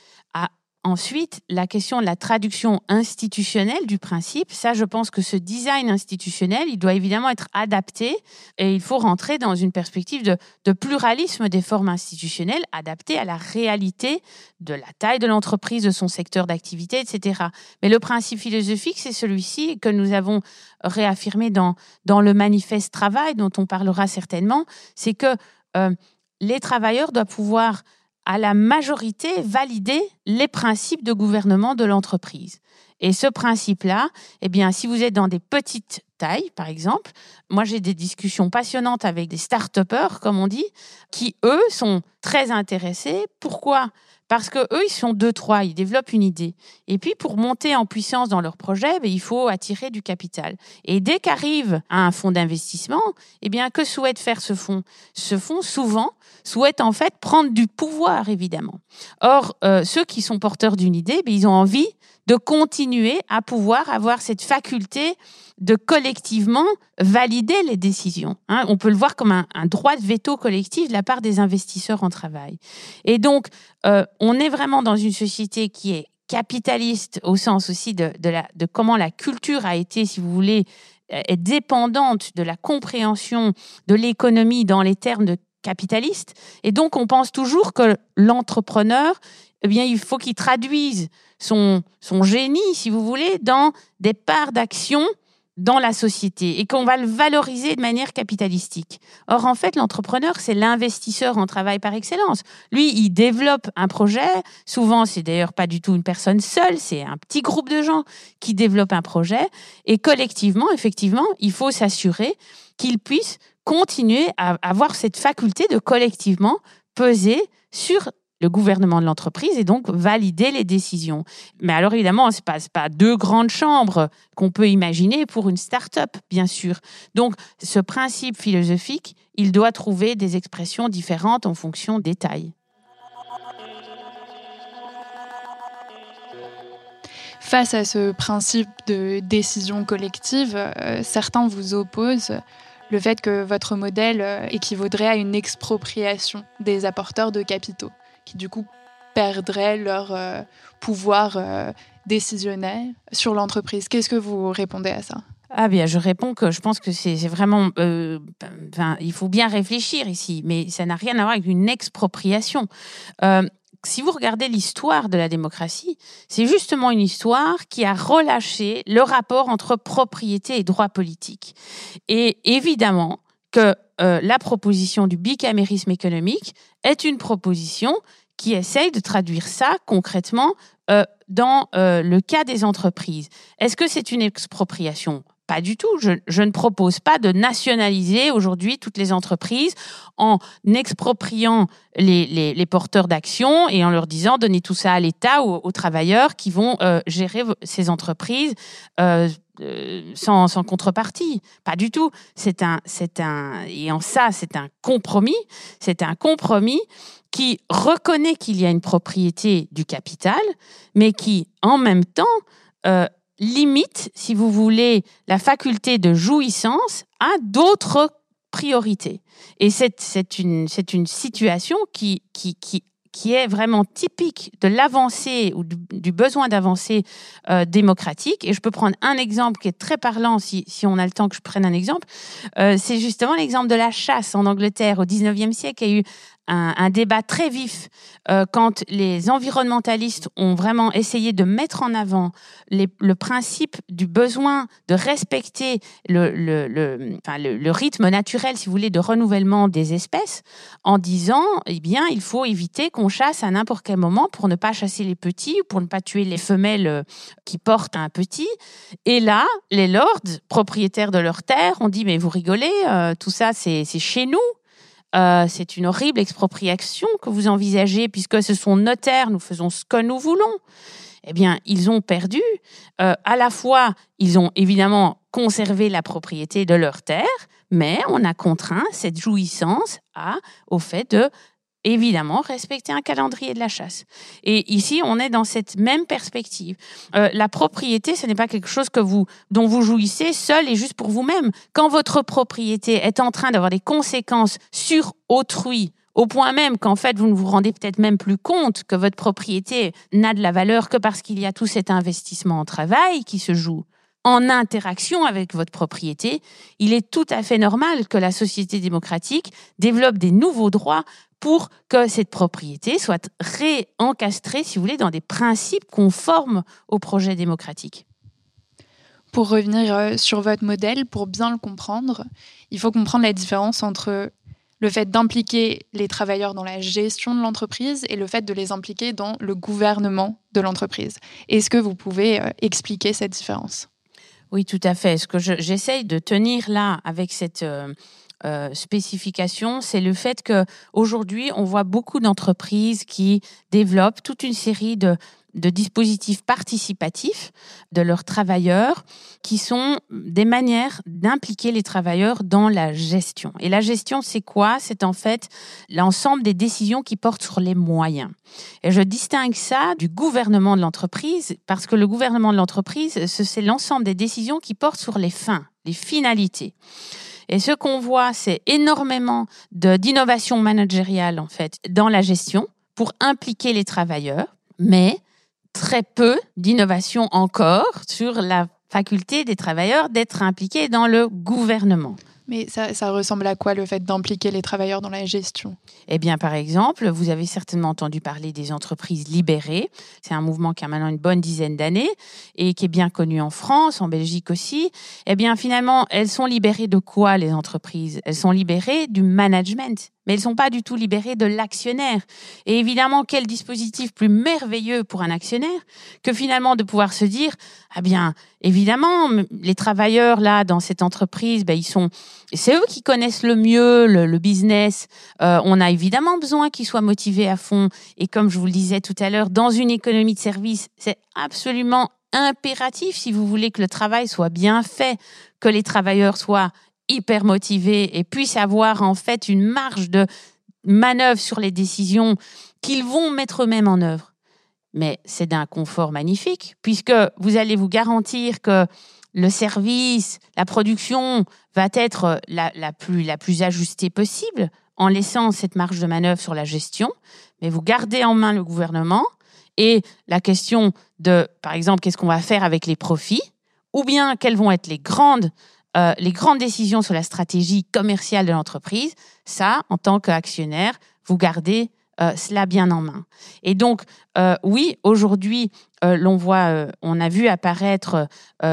Ensuite, la question de la traduction institutionnelle du principe, ça, je pense que ce design institutionnel, il doit évidemment être adapté et il faut rentrer dans une perspective de pluralisme des formes institutionnelles adaptées à la réalité de la taille de l'entreprise, de son secteur d'activité, etc. Mais le principe philosophique, c'est celui-ci que nous avons réaffirmé dans le manifeste travail, dont on parlera certainement, c'est que les travailleurs doivent pouvoir à la majorité valider les principes de gouvernement de l'entreprise. Et ce principe-là, eh bien, si vous êtes dans des petites tailles, par exemple, moi j'ai des discussions passionnantes avec des start-upers, comme on dit, qui, eux, sont très intéressés. Pourquoi ? Parce qu'eux, ils sont 2-3, ils développent une idée. Et puis, pour monter en puissance dans leur projet, il faut attirer du capital. Et dès qu'arrive un fonds d'investissement, eh bien, que souhaite faire ce fonds ? Ce fonds, souvent, souhaite en fait prendre du pouvoir, évidemment. Or, ceux qui sont porteurs d'une idée, ils ont envie de continuer à pouvoir avoir cette faculté de collectivement valider les décisions. On peut le voir comme un droit de veto collectif de la part des investisseurs en travail. Et donc, on est vraiment dans une société qui est capitaliste au sens aussi de comment la culture a été, si vous voulez, est dépendante de la compréhension de l'économie dans les termes de capitaliste. Et donc, on pense toujours que l'entrepreneur, eh bien, il faut qu'il traduise son génie, si vous voulez, dans des parts d'action dans la société et qu'on va le valoriser de manière capitalistique. Or, en fait, l'entrepreneur, c'est l'investisseur en travail par excellence. Lui, il développe un projet. Souvent, c'est d'ailleurs pas du tout une personne seule, c'est un petit groupe de gens qui développent un projet. Et collectivement, effectivement, il faut s'assurer qu'il puisse continuer à avoir cette faculté de collectivement peser sur le gouvernement de l'entreprise et donc valider les décisions. Mais alors évidemment, ce n'est pas 2 grandes chambres qu'on peut imaginer pour une start-up, bien sûr. Donc ce principe philosophique, il doit trouver des expressions différentes en fonction des tailles. Face à ce principe de décision collective, certains vous opposent le fait que votre modèle équivaudrait à une expropriation des apporteurs de capitaux, qui du coup perdraient leur pouvoir décisionnaire sur l'entreprise. Qu'est-ce que vous répondez à ça ? Ah bien, je réponds que je pense que c'est vraiment... il faut bien réfléchir ici, mais ça n'a rien à voir avec une expropriation. Si vous regardez l'histoire de la démocratie, c'est justement une histoire qui a relâché le rapport entre propriété et droit politique. Et évidemment que la proposition du bicamérisme économique est une proposition qui essaye de traduire ça concrètement dans le cas des entreprises. Est-ce que c'est une expropriation ? Pas du tout. Je ne propose pas de nationaliser aujourd'hui toutes les entreprises en expropriant les porteurs d'actions et en leur disant donnez tout ça à l'État ou aux travailleurs qui vont gérer ces entreprises sans contrepartie. Pas du tout. Et en ça, c'est un compromis. C'est un compromis qui reconnaît qu'il y a une propriété du capital, mais qui, en même temps, limite, si vous voulez, la faculté de jouissance à d'autres priorités. Et c'est une situation qui est vraiment typique de l'avancée ou du besoin d'avancée démocratique. Et je peux prendre un exemple qui est très parlant, si on a le temps que je prenne un exemple. C'est justement l'exemple de la chasse en Angleterre au 19e siècle. Il y a eu un débat très vif quand les environnementalistes ont vraiment essayé de mettre en avant le principe du besoin de respecter le rythme naturel, si vous voulez, de renouvellement des espèces, en disant, eh bien, il faut éviter qu'on chasse à n'importe quel moment pour ne pas chasser les petits ou pour ne pas tuer les femelles qui portent un petit. Et là, les lords, propriétaires de leurs terres, ont dit, mais vous rigolez, tout ça, c'est chez nous. C'est une horrible expropriation que vous envisagez puisque ce sont nos terres, nous faisons ce que nous voulons. Eh bien, ils ont perdu. À la fois, ils ont évidemment conservé la propriété de leurs terres, mais on a contraint cette jouissance au fait de, évidemment, respecter un calendrier de la chasse. Et ici, on est dans cette même perspective. La propriété, ce n'est pas quelque chose dont vous jouissez seul et juste pour vous-même. Quand votre propriété est en train d'avoir des conséquences sur autrui, au point même qu'en fait, vous ne vous rendez peut-être même plus compte que votre propriété n'a de la valeur que parce qu'il y a tout cet investissement en travail qui se joue en interaction avec votre propriété, il est tout à fait normal que la société démocratique développe des nouveaux droits pour que cette propriété soit réencastrée, si vous voulez, dans des principes conformes au projet démocratique. Pour revenir sur votre modèle, pour bien le comprendre, il faut comprendre la différence entre le fait d'impliquer les travailleurs dans la gestion de l'entreprise et le fait de les impliquer dans le gouvernement de l'entreprise. Est-ce que vous pouvez expliquer cette différence ? Oui, tout à fait. Ce que j'essaye de tenir là avec cette spécification, c'est le fait qu'aujourd'hui, on voit beaucoup d'entreprises qui développent toute une série de dispositifs participatifs de leurs travailleurs qui sont des manières d'impliquer les travailleurs dans la gestion. Et la gestion, c'est quoi ? C'est en fait l'ensemble des décisions qui portent sur les moyens. Et je distingue ça du gouvernement de l'entreprise parce que le gouvernement de l'entreprise, c'est l'ensemble des décisions qui portent sur les fins, les finalités. Et ce qu'on voit, c'est énormément d'innovation managériale en fait dans la gestion pour impliquer les travailleurs, mais très peu d'innovation encore sur la faculté des travailleurs d'être impliqués dans le gouvernement. Mais ça ressemble à quoi le fait d'impliquer les travailleurs dans la gestion ? Eh bien, par exemple, vous avez certainement entendu parler des entreprises libérées. C'est un mouvement qui a maintenant une bonne dizaine d'années et qui est bien connu en France, en Belgique aussi. Eh bien, finalement, elles sont libérées de quoi, les entreprises ? Elles sont libérées du management. Mais elles ne sont pas du tout libérées de l'actionnaire. Et évidemment, quel dispositif plus merveilleux pour un actionnaire que finalement de pouvoir se dire, ah bien, évidemment, les travailleurs là dans cette entreprise, c'est eux qui connaissent le mieux le business. On a évidemment besoin qu'ils soient motivés à fond. Et comme je vous le disais tout à l'heure, dans une économie de service, c'est absolument impératif si vous voulez que le travail soit bien fait, que les travailleurs soient hyper motivés et puissent avoir en fait une marge de manœuvre sur les décisions qu'ils vont mettre eux-mêmes en œuvre. Mais c'est d'un confort magnifique puisque vous allez vous garantir que le service, la production va être la plus ajustée possible en laissant cette marge de manœuvre sur la gestion, mais vous gardez en main le gouvernement et la question de, par exemple, qu'est-ce qu'on va faire avec les profits ou bien quelles vont être les grandes décisions sur la stratégie commerciale de l'entreprise, ça, en tant qu'actionnaire, vous gardez cela bien en main. Et donc, oui, aujourd'hui, on a vu apparaître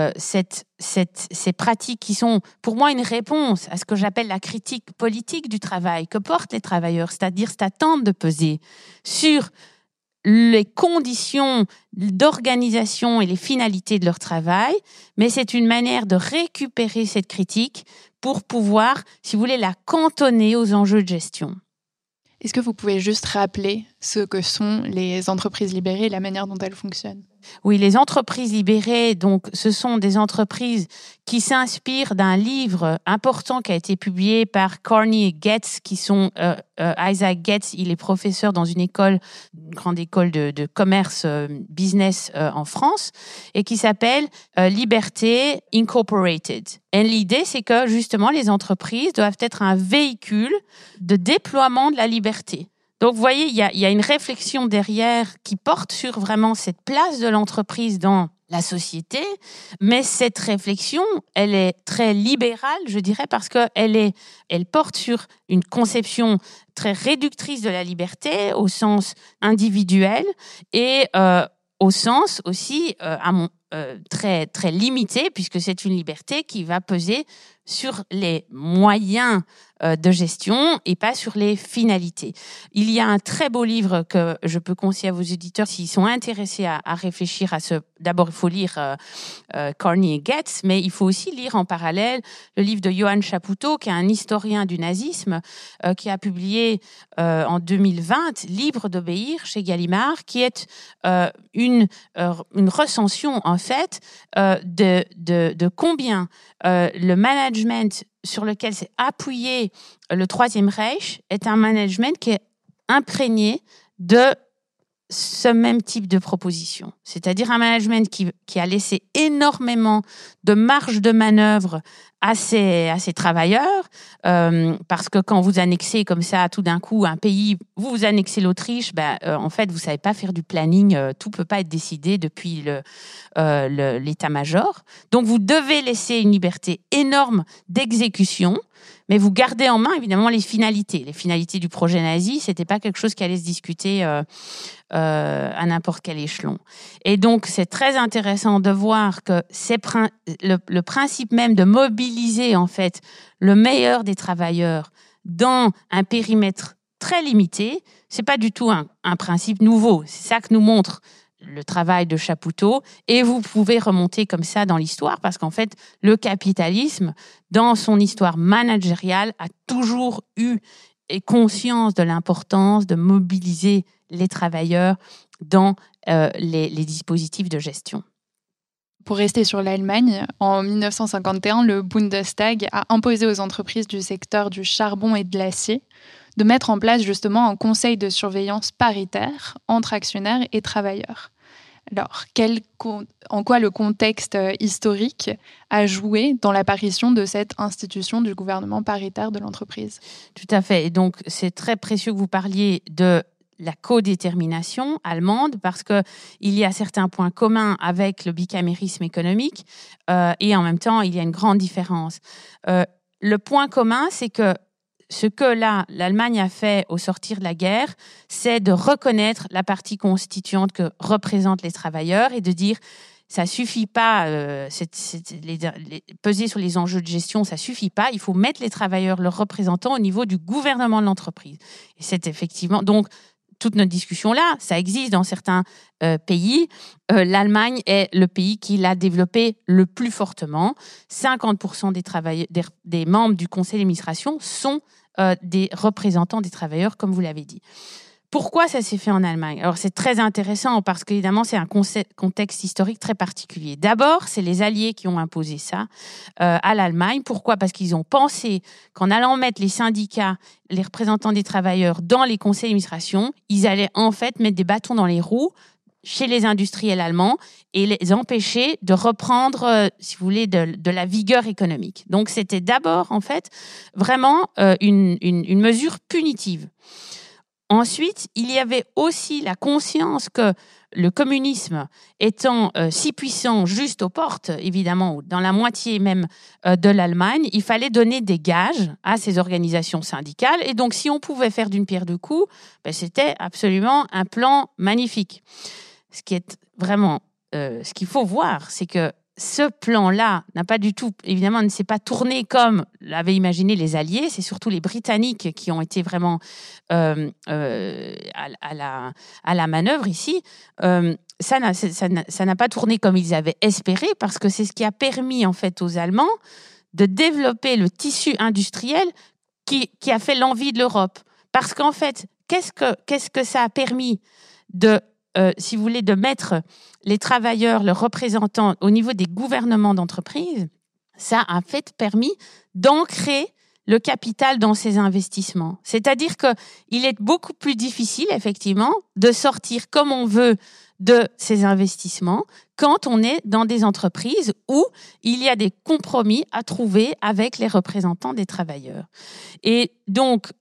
ces pratiques qui sont, pour moi, une réponse à ce que j'appelle la critique politique du travail que portent les travailleurs, c'est-à-dire cette attente de peser sur les conditions d'organisation et les finalités de leur travail, mais c'est une manière de récupérer cette critique pour pouvoir, si vous voulez, la cantonner aux enjeux de gestion. Est-ce que vous pouvez juste rappeler ce que sont les entreprises libérées et la manière dont elles fonctionnent ? Oui, les entreprises libérées, donc, ce sont des entreprises qui s'inspirent d'un livre important qui a été publié par Carney et Goetz, qui sont Isaac Goetz, il est professeur dans une grande école de commerce business en France, et qui s'appelle Liberté Incorporated. Et l'idée, c'est que justement, les entreprises doivent être un véhicule de déploiement de la liberté. Donc, vous voyez, il y a une réflexion derrière qui porte sur vraiment cette place de l'entreprise dans la société, mais cette réflexion, elle est très libérale, je dirais, parce qu'elle porte sur une conception très réductrice de la liberté au sens individuel et au sens aussi très, très limité, puisque c'est une liberté qui va peser sur les moyens de gestion et pas sur les finalités. Il y a un très beau livre que je peux conseiller à vos auditeurs s'ils sont intéressés à réfléchir à ce. D'abord, il faut lire Carney et Goetz, mais il faut aussi lire en parallèle le livre de Johann Chapoutot, qui est un historien du nazisme, qui a publié en 2020 Libre d'obéir chez Gallimard, qui est une recension en fait de combien le management sur lequel s'est appuyé le Troisième Reich est un management qui est imprégné de ce même type de proposition. C'est-à-dire un management qui a laissé énormément de marge de manœuvre à ses travailleurs, parce que quand vous annexez comme ça, tout d'un coup, un pays, vous annexez l'Autriche, en fait, vous savez pas faire du planning, tout peut pas être décidé depuis l'état-major. Donc, vous devez laisser une liberté énorme d'exécution, mais vous gardez en main, évidemment, les finalités. Les finalités du projet nazi, c'était pas quelque chose qui allait se discuter à n'importe quel échelon. Et donc, c'est très intéressant de voir que le principe même de mobiliser, en fait, le meilleur des travailleurs dans un périmètre très limité, c'est pas du tout un principe nouveau. C'est ça que nous montre le travail de Chapoutot, et vous pouvez remonter comme ça dans l'histoire, parce qu'en fait, le capitalisme, dans son histoire managériale, a toujours eu conscience de l'importance de mobiliser les travailleurs dans les dispositifs de gestion. Pour rester sur l'Allemagne, en 1951, le Bundestag a imposé aux entreprises du secteur du charbon et de l'acier de mettre en place justement un conseil de surveillance paritaire entre actionnaires et travailleurs. Alors, en quoi le contexte historique a joué dans l'apparition de cette institution du gouvernement paritaire de l'entreprise ? Tout à fait. Et donc, c'est très précieux que vous parliez de la codétermination allemande, parce qu'il y a certains points communs avec le bicamérisme économique et en même temps, il y a une grande différence. Le point commun, c'est que ce que l'Allemagne a fait au sortir de la guerre, c'est de reconnaître la partie constituante que représentent les travailleurs et de dire ça suffit pas, peser sur les enjeux de gestion, ça suffit pas. Il faut mettre les travailleurs, leurs représentants, au niveau du gouvernement de l'entreprise. Et c'est effectivement donc toute notre discussion là, ça existe dans certains pays. L'Allemagne est le pays qui l'a développé le plus fortement. 50% des membres du conseil d'administration sont des représentants des travailleurs, comme vous l'avez dit. Pourquoi ça s'est fait en Allemagne ? Alors, c'est très intéressant parce qu'évidemment, c'est un contexte historique très particulier. D'abord, c'est les Alliés qui ont imposé ça à l'Allemagne. Pourquoi ? Parce qu'ils ont pensé qu'en allant mettre les syndicats, les représentants des travailleurs dans les conseils d'administration, ils allaient en fait mettre des bâtons dans les roues chez les industriels allemands et les empêcher de reprendre, si vous voulez, de la vigueur économique. Donc, c'était d'abord, en fait, vraiment une mesure punitive. Ensuite, il y avait aussi la conscience que le communisme étant si puissant juste aux portes, évidemment, dans la moitié même de l'Allemagne, il fallait donner des gages à ces organisations syndicales. Et donc, si on pouvait faire d'une pierre deux coups, c'était absolument un plan magnifique. Ce qui est vraiment, ce qu'il faut voir, c'est que ce plan-là n'a pas du tout, évidemment, ne s'est pas tourné comme l'avaient imaginé les Alliés. C'est surtout les Britanniques qui ont été vraiment à la manœuvre ici. Ça n'a pas tourné comme ils avaient espéré, parce que c'est ce qui a permis en fait aux Allemands de développer le tissu industriel qui a fait l'envie de l'Europe. Parce qu'en fait, qu'est-ce que ça a permis si vous voulez, de mettre les travailleurs, leurs représentants au niveau des gouvernements d'entreprise, ça a en fait permis d'ancrer le capital dans ces investissements. C'est-à-dire qu'il est beaucoup plus difficile, effectivement, de sortir comme on veut de ces investissements quand on est dans des entreprises où il y a des compromis à trouver avec les représentants des travailleurs. Et donc,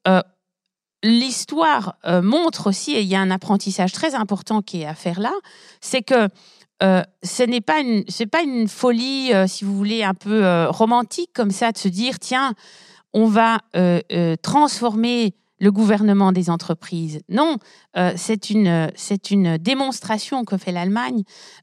l'histoire montre aussi, et il y a un apprentissage très important qui est à faire là, c'est que ce n'est pas une folie, si vous voulez, un peu romantique comme ça, de se dire, tiens, on va transformer le gouvernement des entreprises. Non, c'est une démonstration que fait l'Allemagne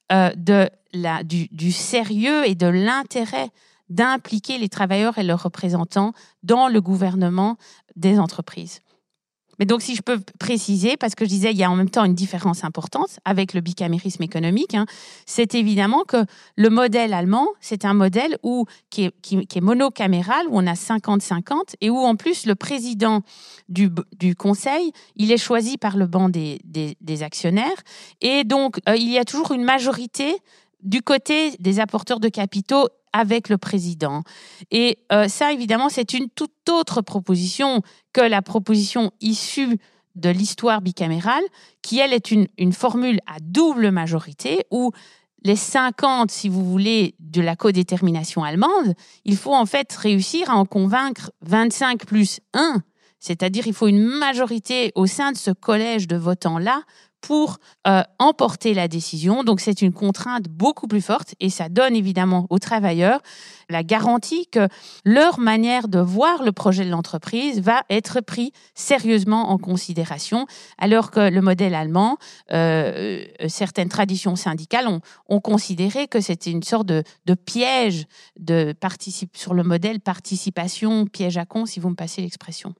du sérieux et de l'intérêt d'impliquer les travailleurs et leurs représentants dans le gouvernement des entreprises. Mais donc, si je peux préciser, parce que je disais, il y a en même temps une différence importante avec le bicamérisme économique, c'est évidemment que le modèle allemand, c'est un modèle qui est monocaméral, où on a 50-50, et où en plus, le président du conseil, il est choisi par le banc des actionnaires. Et donc, il y a toujours une majorité du côté des apporteurs de capitaux avec le président. Et ça, évidemment, c'est une toute autre proposition que la proposition issue de l'histoire bicamérale, qui, elle, est une formule à double majorité, où les 50, si vous voulez, de la codétermination allemande, il faut en fait réussir à en convaincre 25 plus 1, c'est-à-dire il faut une majorité au sein de ce collège de votants-là pour emporter la décision. Donc, c'est une contrainte beaucoup plus forte et ça donne évidemment aux travailleurs la garantie que leur manière de voir le projet de l'entreprise va être pris sérieusement en considération, alors que le modèle allemand, certaines traditions syndicales ont considéré que c'était une sorte de piège sur le modèle participation, piège à con, si vous me passez l'expression.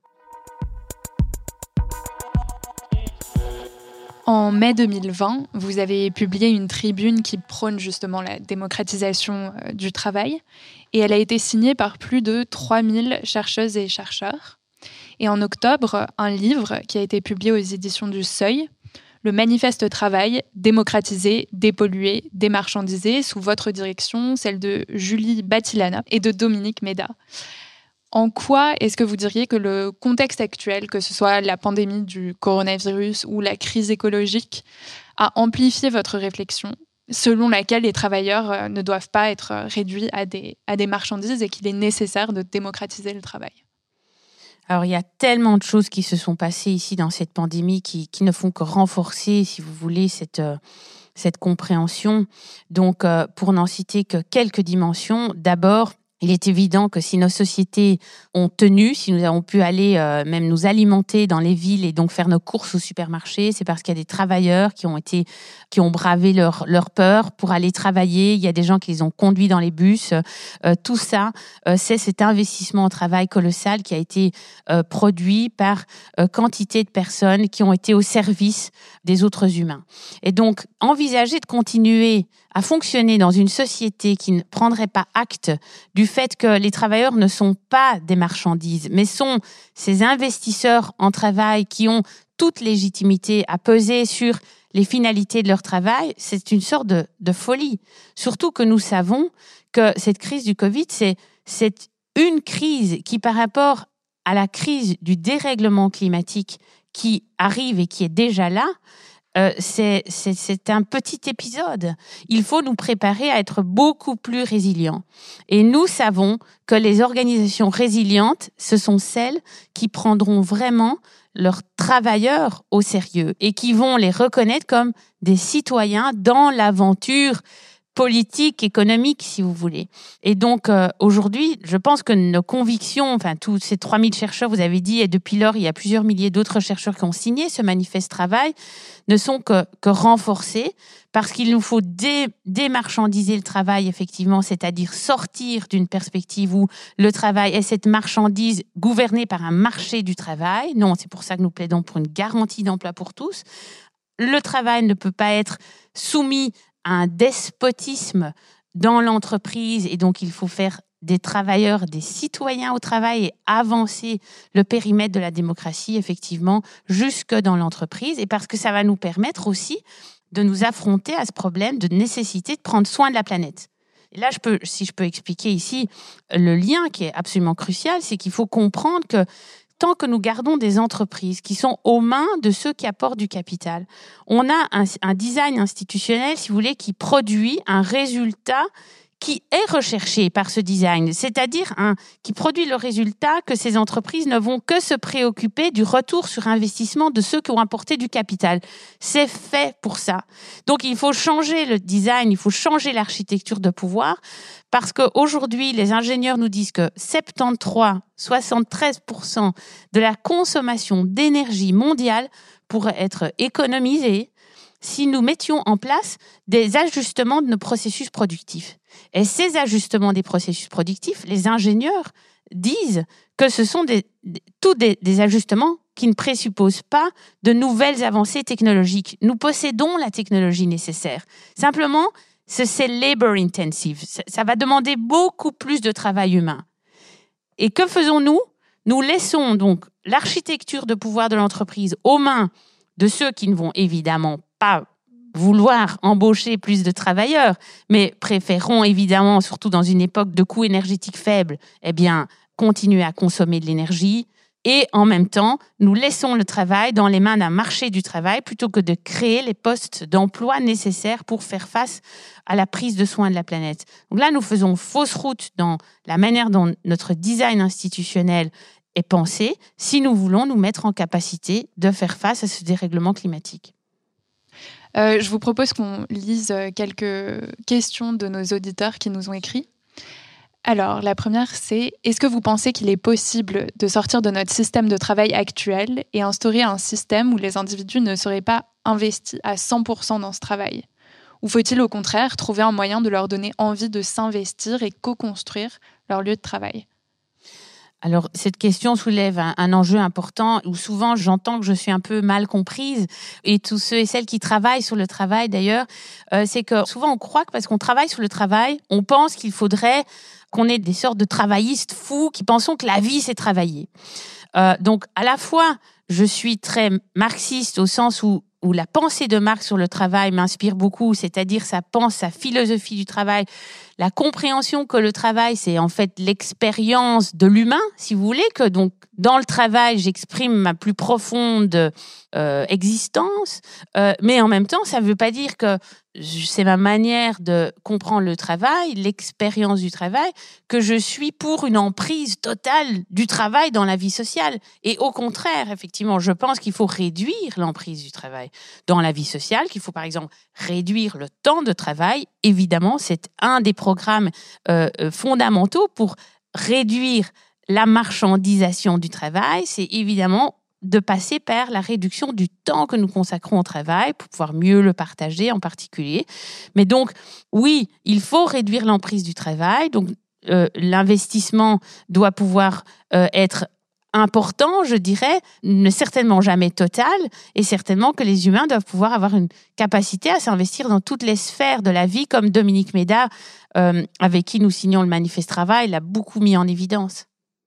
En mai 2020, vous avez publié une tribune qui prône justement la démocratisation du travail et elle a été signée par plus de 3000 chercheuses et chercheurs. Et en octobre, un livre qui a été publié aux éditions du Seuil, le Manifeste Travail, démocratiser, dépolluer, démarchandiser, sous votre direction, celle de Julie Battilana et de Dominique Méda. En quoi est-ce que vous diriez que le contexte actuel, que ce soit la pandémie du coronavirus ou la crise écologique, a amplifié votre réflexion selon laquelle les travailleurs ne doivent pas être réduits à des marchandises et qu'il est nécessaire de démocratiser le travail? Alors, il y a tellement de choses qui se sont passées ici dans cette pandémie qui ne font que renforcer, si vous voulez, cette compréhension. Donc, pour n'en citer que quelques dimensions, d'abord, il est évident que si nos sociétés ont tenu, si nous avons pu aller même nous alimenter dans les villes et donc faire nos courses au supermarché, c'est parce qu'il y a des travailleurs qui ont bravé leur peur pour aller travailler. Il y a des gens qui les ont conduits dans les bus. Tout ça, c'est cet investissement au travail colossal qui a été produit par quantité de personnes qui ont été au service des autres humains. Et donc, envisager de continuer à fonctionner dans une société qui ne prendrait pas acte du fait que les travailleurs ne sont pas des marchandises, mais sont ces investisseurs en travail qui ont toute légitimité à peser sur les finalités de leur travail, c'est une sorte de folie. Surtout que nous savons que cette crise du Covid, c'est une crise qui, par rapport à la crise du dérèglement climatique qui arrive et qui est déjà là, c'est un petit épisode. Il faut nous préparer à être beaucoup plus résilients. Et nous savons que les organisations résilientes, ce sont celles qui prendront vraiment leurs travailleurs au sérieux et qui vont les reconnaître comme des citoyens dans l'aventure politique, économique, si vous voulez. Et donc, aujourd'hui, je pense que nos convictions, enfin, tous ces 3000 chercheurs, vous avez dit, et depuis lors, il y a plusieurs milliers d'autres chercheurs qui ont signé ce manifeste travail, ne sont que renforcées, parce qu'il nous faut démarchandiser le travail, effectivement, c'est-à-dire sortir d'une perspective où le travail est cette marchandise gouvernée par un marché du travail. Non, c'est pour ça que nous plaidons pour une garantie d'emploi pour tous. Le travail ne peut pas être soumis un despotisme dans l'entreprise et donc il faut faire des travailleurs, des citoyens au travail et avancer le périmètre de la démocratie, effectivement, jusque dans l'entreprise et parce que ça va nous permettre aussi de nous affronter à ce problème de nécessité de prendre soin de la planète. Et là, si je peux expliquer ici, le lien qui est absolument crucial, c'est qu'il faut comprendre que tant que nous gardons des entreprises qui sont aux mains de ceux qui apportent du capital, on a un design institutionnel, si vous voulez, qui produit un résultat qui est recherché par ce design, c'est-à-dire qui produit le résultat que ces entreprises ne vont que se préoccuper du retour sur investissement de ceux qui ont apporté du capital. C'est fait pour ça. Donc, il faut changer le design, il faut changer l'architecture de pouvoir, parce qu'aujourd'hui, les ingénieurs nous disent que 73% de la consommation d'énergie mondiale pourrait être économisée si nous mettions en place des ajustements de nos processus productifs. Et ces ajustements des processus productifs, les ingénieurs disent que ce sont tous des ajustements qui ne présupposent pas de nouvelles avancées technologiques. Nous possédons la technologie nécessaire. Simplement, c'est labor intensive. Ça va demander beaucoup plus de travail humain. Et que faisons-nous ? Nous laissons donc l'architecture de pouvoir de l'entreprise aux mains de ceux qui ne vont évidemment pas vouloir embaucher plus de travailleurs, mais préféreront évidemment, surtout dans une époque de coûts énergétiques faibles, continuer à consommer de l'énergie. Et en même temps, nous laissons le travail dans les mains d'un marché du travail plutôt que de créer les postes d'emploi nécessaires pour faire face à la prise de soin de la planète. Donc là, nous faisons fausse route dans la manière dont notre design institutionnel est pensé si nous voulons nous mettre en capacité de faire face à ce dérèglement climatique. Je vous propose qu'on lise quelques questions de nos auditeurs qui nous ont écrit. Alors, la première, c'est « Est-ce que vous pensez qu'il est possible de sortir de notre système de travail actuel et instaurer un système où les individus ne seraient pas investis à 100% dans ce travail ? Ou faut-il au contraire trouver un moyen de leur donner envie de s'investir et co-construire leur lieu de travail ?» Alors, cette question soulève un enjeu important où souvent j'entends que je suis un peu mal comprise. Et tous ceux et celles qui travaillent sur le travail, d'ailleurs, c'est que souvent on croit que parce qu'on travaille sur le travail, on pense qu'il faudrait qu'on ait des sortes de travaillistes fous qui pensons que la vie, c'est travailler. Donc, à la fois, je suis très marxiste au sens où la pensée de Marx sur le travail m'inspire beaucoup, c'est-à-dire sa philosophie du travail, la compréhension que le travail, c'est en fait l'expérience de l'humain, si vous voulez, que donc dans le travail, j'exprime ma plus profonde existence, mais en même temps, ça ne veut pas dire que c'est ma manière de comprendre le travail, l'expérience du travail, que je suis pour une emprise totale du travail dans la vie sociale. Et au contraire, effectivement, je pense qu'il faut réduire l'emprise du travail dans la vie sociale, qu'il faut par exemple réduire le temps de travail. Évidemment, c'est un des programmes fondamentaux pour réduire la marchandisation du travail. C'est évidemment de passer par la réduction du temps que nous consacrons au travail pour pouvoir mieux le partager en particulier. Mais donc, oui, il faut réduire l'emprise du travail. Donc, l'investissement doit pouvoir être important, je dirais, mais certainement jamais total, et certainement que les humains doivent pouvoir avoir une capacité à s'investir dans toutes les sphères de la vie, comme Dominique Méda, avec qui nous signons le Manifeste Travail, l'a beaucoup mis en évidence.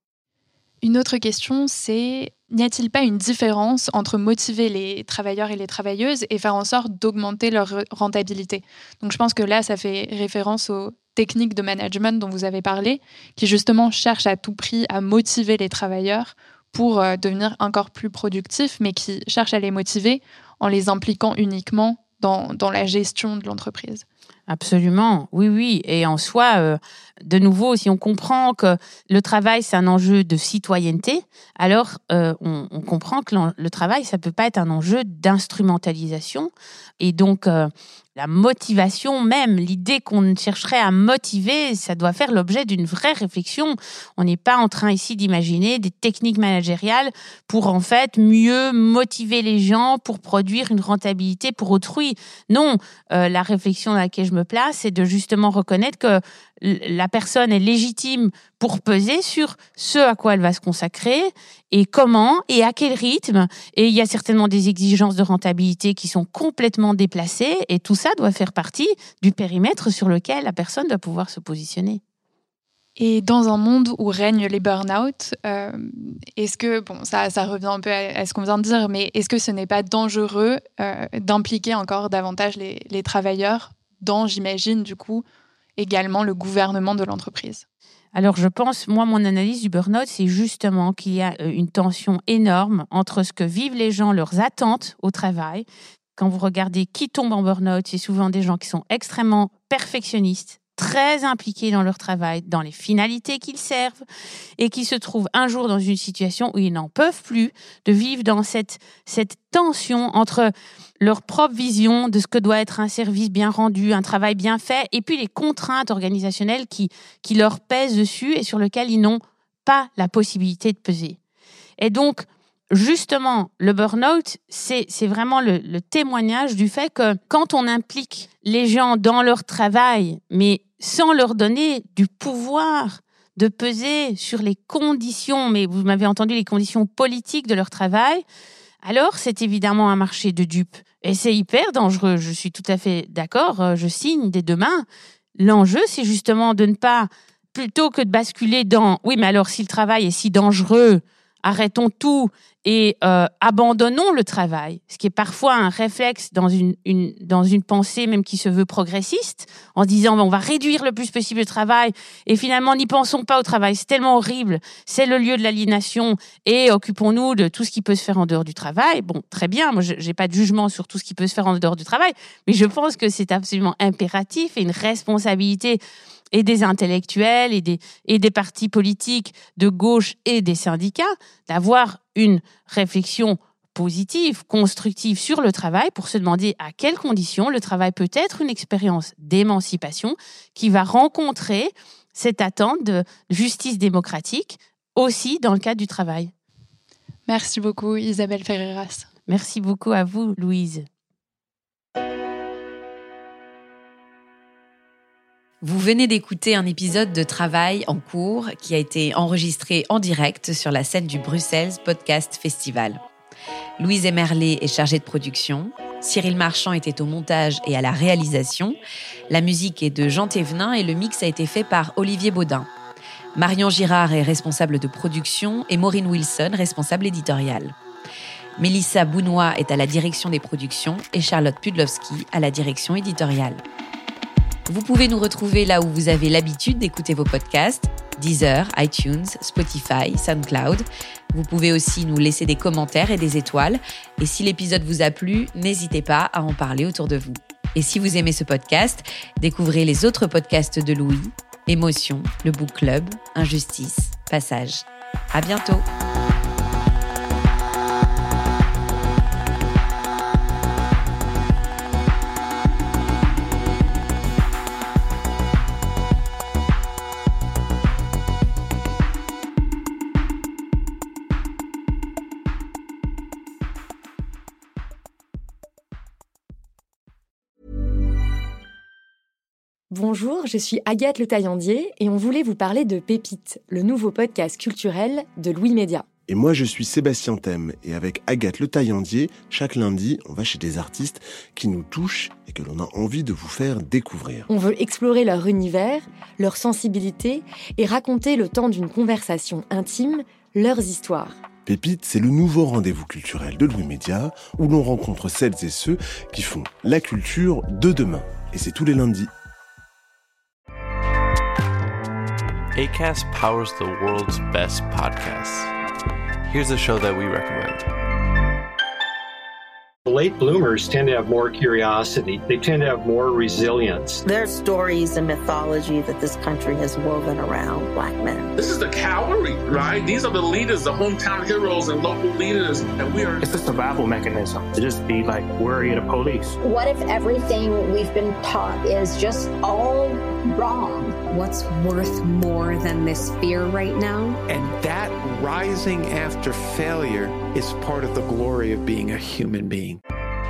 Une autre question, c'est n'y a-t-il pas une différence entre motiver les travailleurs et les travailleuses et faire en sorte d'augmenter leur rentabilité ? Donc je pense que là, ça fait référence aux techniques de management dont vous avez parlé, qui justement cherchent à tout prix à motiver les travailleurs pour devenir encore plus productifs, mais qui cherchent à les motiver en les impliquant uniquement dans la gestion de l'entreprise. Absolument, oui. Et en soi, de nouveau, si on comprend que le travail, c'est un enjeu de citoyenneté, alors on comprend que le travail, ça ne peut pas être un enjeu d'instrumentalisation. Et donc, la motivation même, l'idée qu'on chercherait à motiver, ça doit faire l'objet d'une vraie réflexion. On n'est pas en train ici d'imaginer des techniques managériales pour en fait mieux motiver les gens pour produire une rentabilité pour autrui. Non, la réflexion dans laquelle je me place, c'est de justement reconnaître que la personne est légitime pour peser sur ce à quoi elle va se consacrer et comment et à quel rythme. Et il y a certainement des exigences de rentabilité qui sont complètement déplacées et tout ça doit faire partie du périmètre sur lequel la personne doit pouvoir se positionner. Et dans un monde où règnent les burn-out, est-ce que, ça revient un peu à ce qu'on vient de dire, mais est-ce que ce n'est pas dangereux d'impliquer encore davantage les travailleurs dans, j'imagine, du coup, également le gouvernement de l'entreprise ? Alors, je pense, mon analyse du burn-out, c'est justement qu'il y a une tension énorme entre ce que vivent les gens, leurs attentes au travail. Quand vous regardez qui tombe en burn-out, c'est souvent des gens qui sont extrêmement perfectionnistes, très impliqués dans leur travail, dans les finalités qu'ils servent, et qui se trouvent un jour dans une situation où ils n'en peuvent plus de vivre dans cette tension entre leur propre vision de ce que doit être un service bien rendu, un travail bien fait, et puis les contraintes organisationnelles qui leur pèsent dessus et sur lesquelles ils n'ont pas la possibilité de peser. Et donc, justement, le burn-out, c'est vraiment le témoignage du fait que quand on implique les gens dans leur travail, mais sans leur donner du pouvoir de peser sur les conditions, mais vous m'avez entendu, les conditions politiques de leur travail, alors c'est évidemment un marché de dupes. Et c'est hyper dangereux, je suis tout à fait d'accord, je signe dès demain. L'enjeu, c'est justement de ne pas, plutôt que de basculer dans « oui, mais alors si le travail est si dangereux, arrêtons tout et abandonnons le travail », ce qui est parfois un réflexe dans une pensée même qui se veut progressiste, en disant on va réduire le plus possible le travail et finalement n'y pensons pas au travail, c'est tellement horrible, c'est le lieu de l'aliénation et occupons-nous de tout ce qui peut se faire en dehors du travail. Bon, très bien, moi j'ai pas de jugement sur tout ce qui peut se faire en dehors du travail, mais je pense que c'est absolument impératif et une responsabilité et des intellectuels et des partis politiques de gauche et des syndicats, d'avoir une réflexion positive, constructive sur le travail pour se demander à quelles conditions le travail peut être une expérience d'émancipation qui va rencontrer cette attente de justice démocratique aussi dans le cadre du travail. Merci beaucoup Isabelle Ferreiras. Merci beaucoup à vous Louise. Vous venez d'écouter un épisode de Travail en cours qui a été enregistré en direct sur la scène du Bruxelles Podcast Festival. Louise Emerlé est chargée de production, Cyril Marchand était au montage et à la réalisation, la musique est de Jean Thévenin et le mix a été fait par Olivier Baudin. Marion Girard est responsable de production et Maureen Wilson, responsable éditoriale. Mélissa Bounois est à la direction des productions et Charlotte Pudlowski à la direction éditoriale. Vous pouvez nous retrouver là où vous avez l'habitude d'écouter vos podcasts, Deezer, iTunes, Spotify, SoundCloud. Vous pouvez aussi nous laisser des commentaires et des étoiles. Et si l'épisode vous a plu, n'hésitez pas à en parler autour de vous. Et si vous aimez ce podcast, découvrez les autres podcasts de Louis, Émotion, le Book Club, Injustice, Passage. À bientôt. Bonjour, je suis Agathe Le Taillandier et on voulait vous parler de Pépite, le nouveau podcast culturel de Louis Média. Et moi, je suis Sébastien Thème et avec Agathe Le Taillandier, chaque lundi, on va chez des artistes qui nous touchent et que l'on a envie de vous faire découvrir. On veut explorer leur univers, leur sensibilité et raconter le temps d'une conversation intime, leurs histoires. Pépite, c'est le nouveau rendez-vous culturel de Louis Média où l'on rencontre celles et ceux qui font la culture de demain. Et c'est tous les lundis. Acast powers the world's best podcasts. Here's a show that we recommend. Late bloomers tend to have more curiosity. They tend to have more resilience. There's stories and mythology that this country has woven around Black men. This is the cavalry, right? These are the leaders, the hometown heroes and local leaders. And we are... It's a survival mechanism to just be like worried of police. What if everything we've been taught is just all wrong? What's worth more than this fear right now? And that rising after failure is part of the glory of being a human being.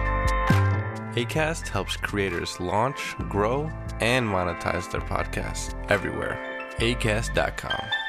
Acast helps creators launch, grow, and monetize their podcasts everywhere. Acast.com.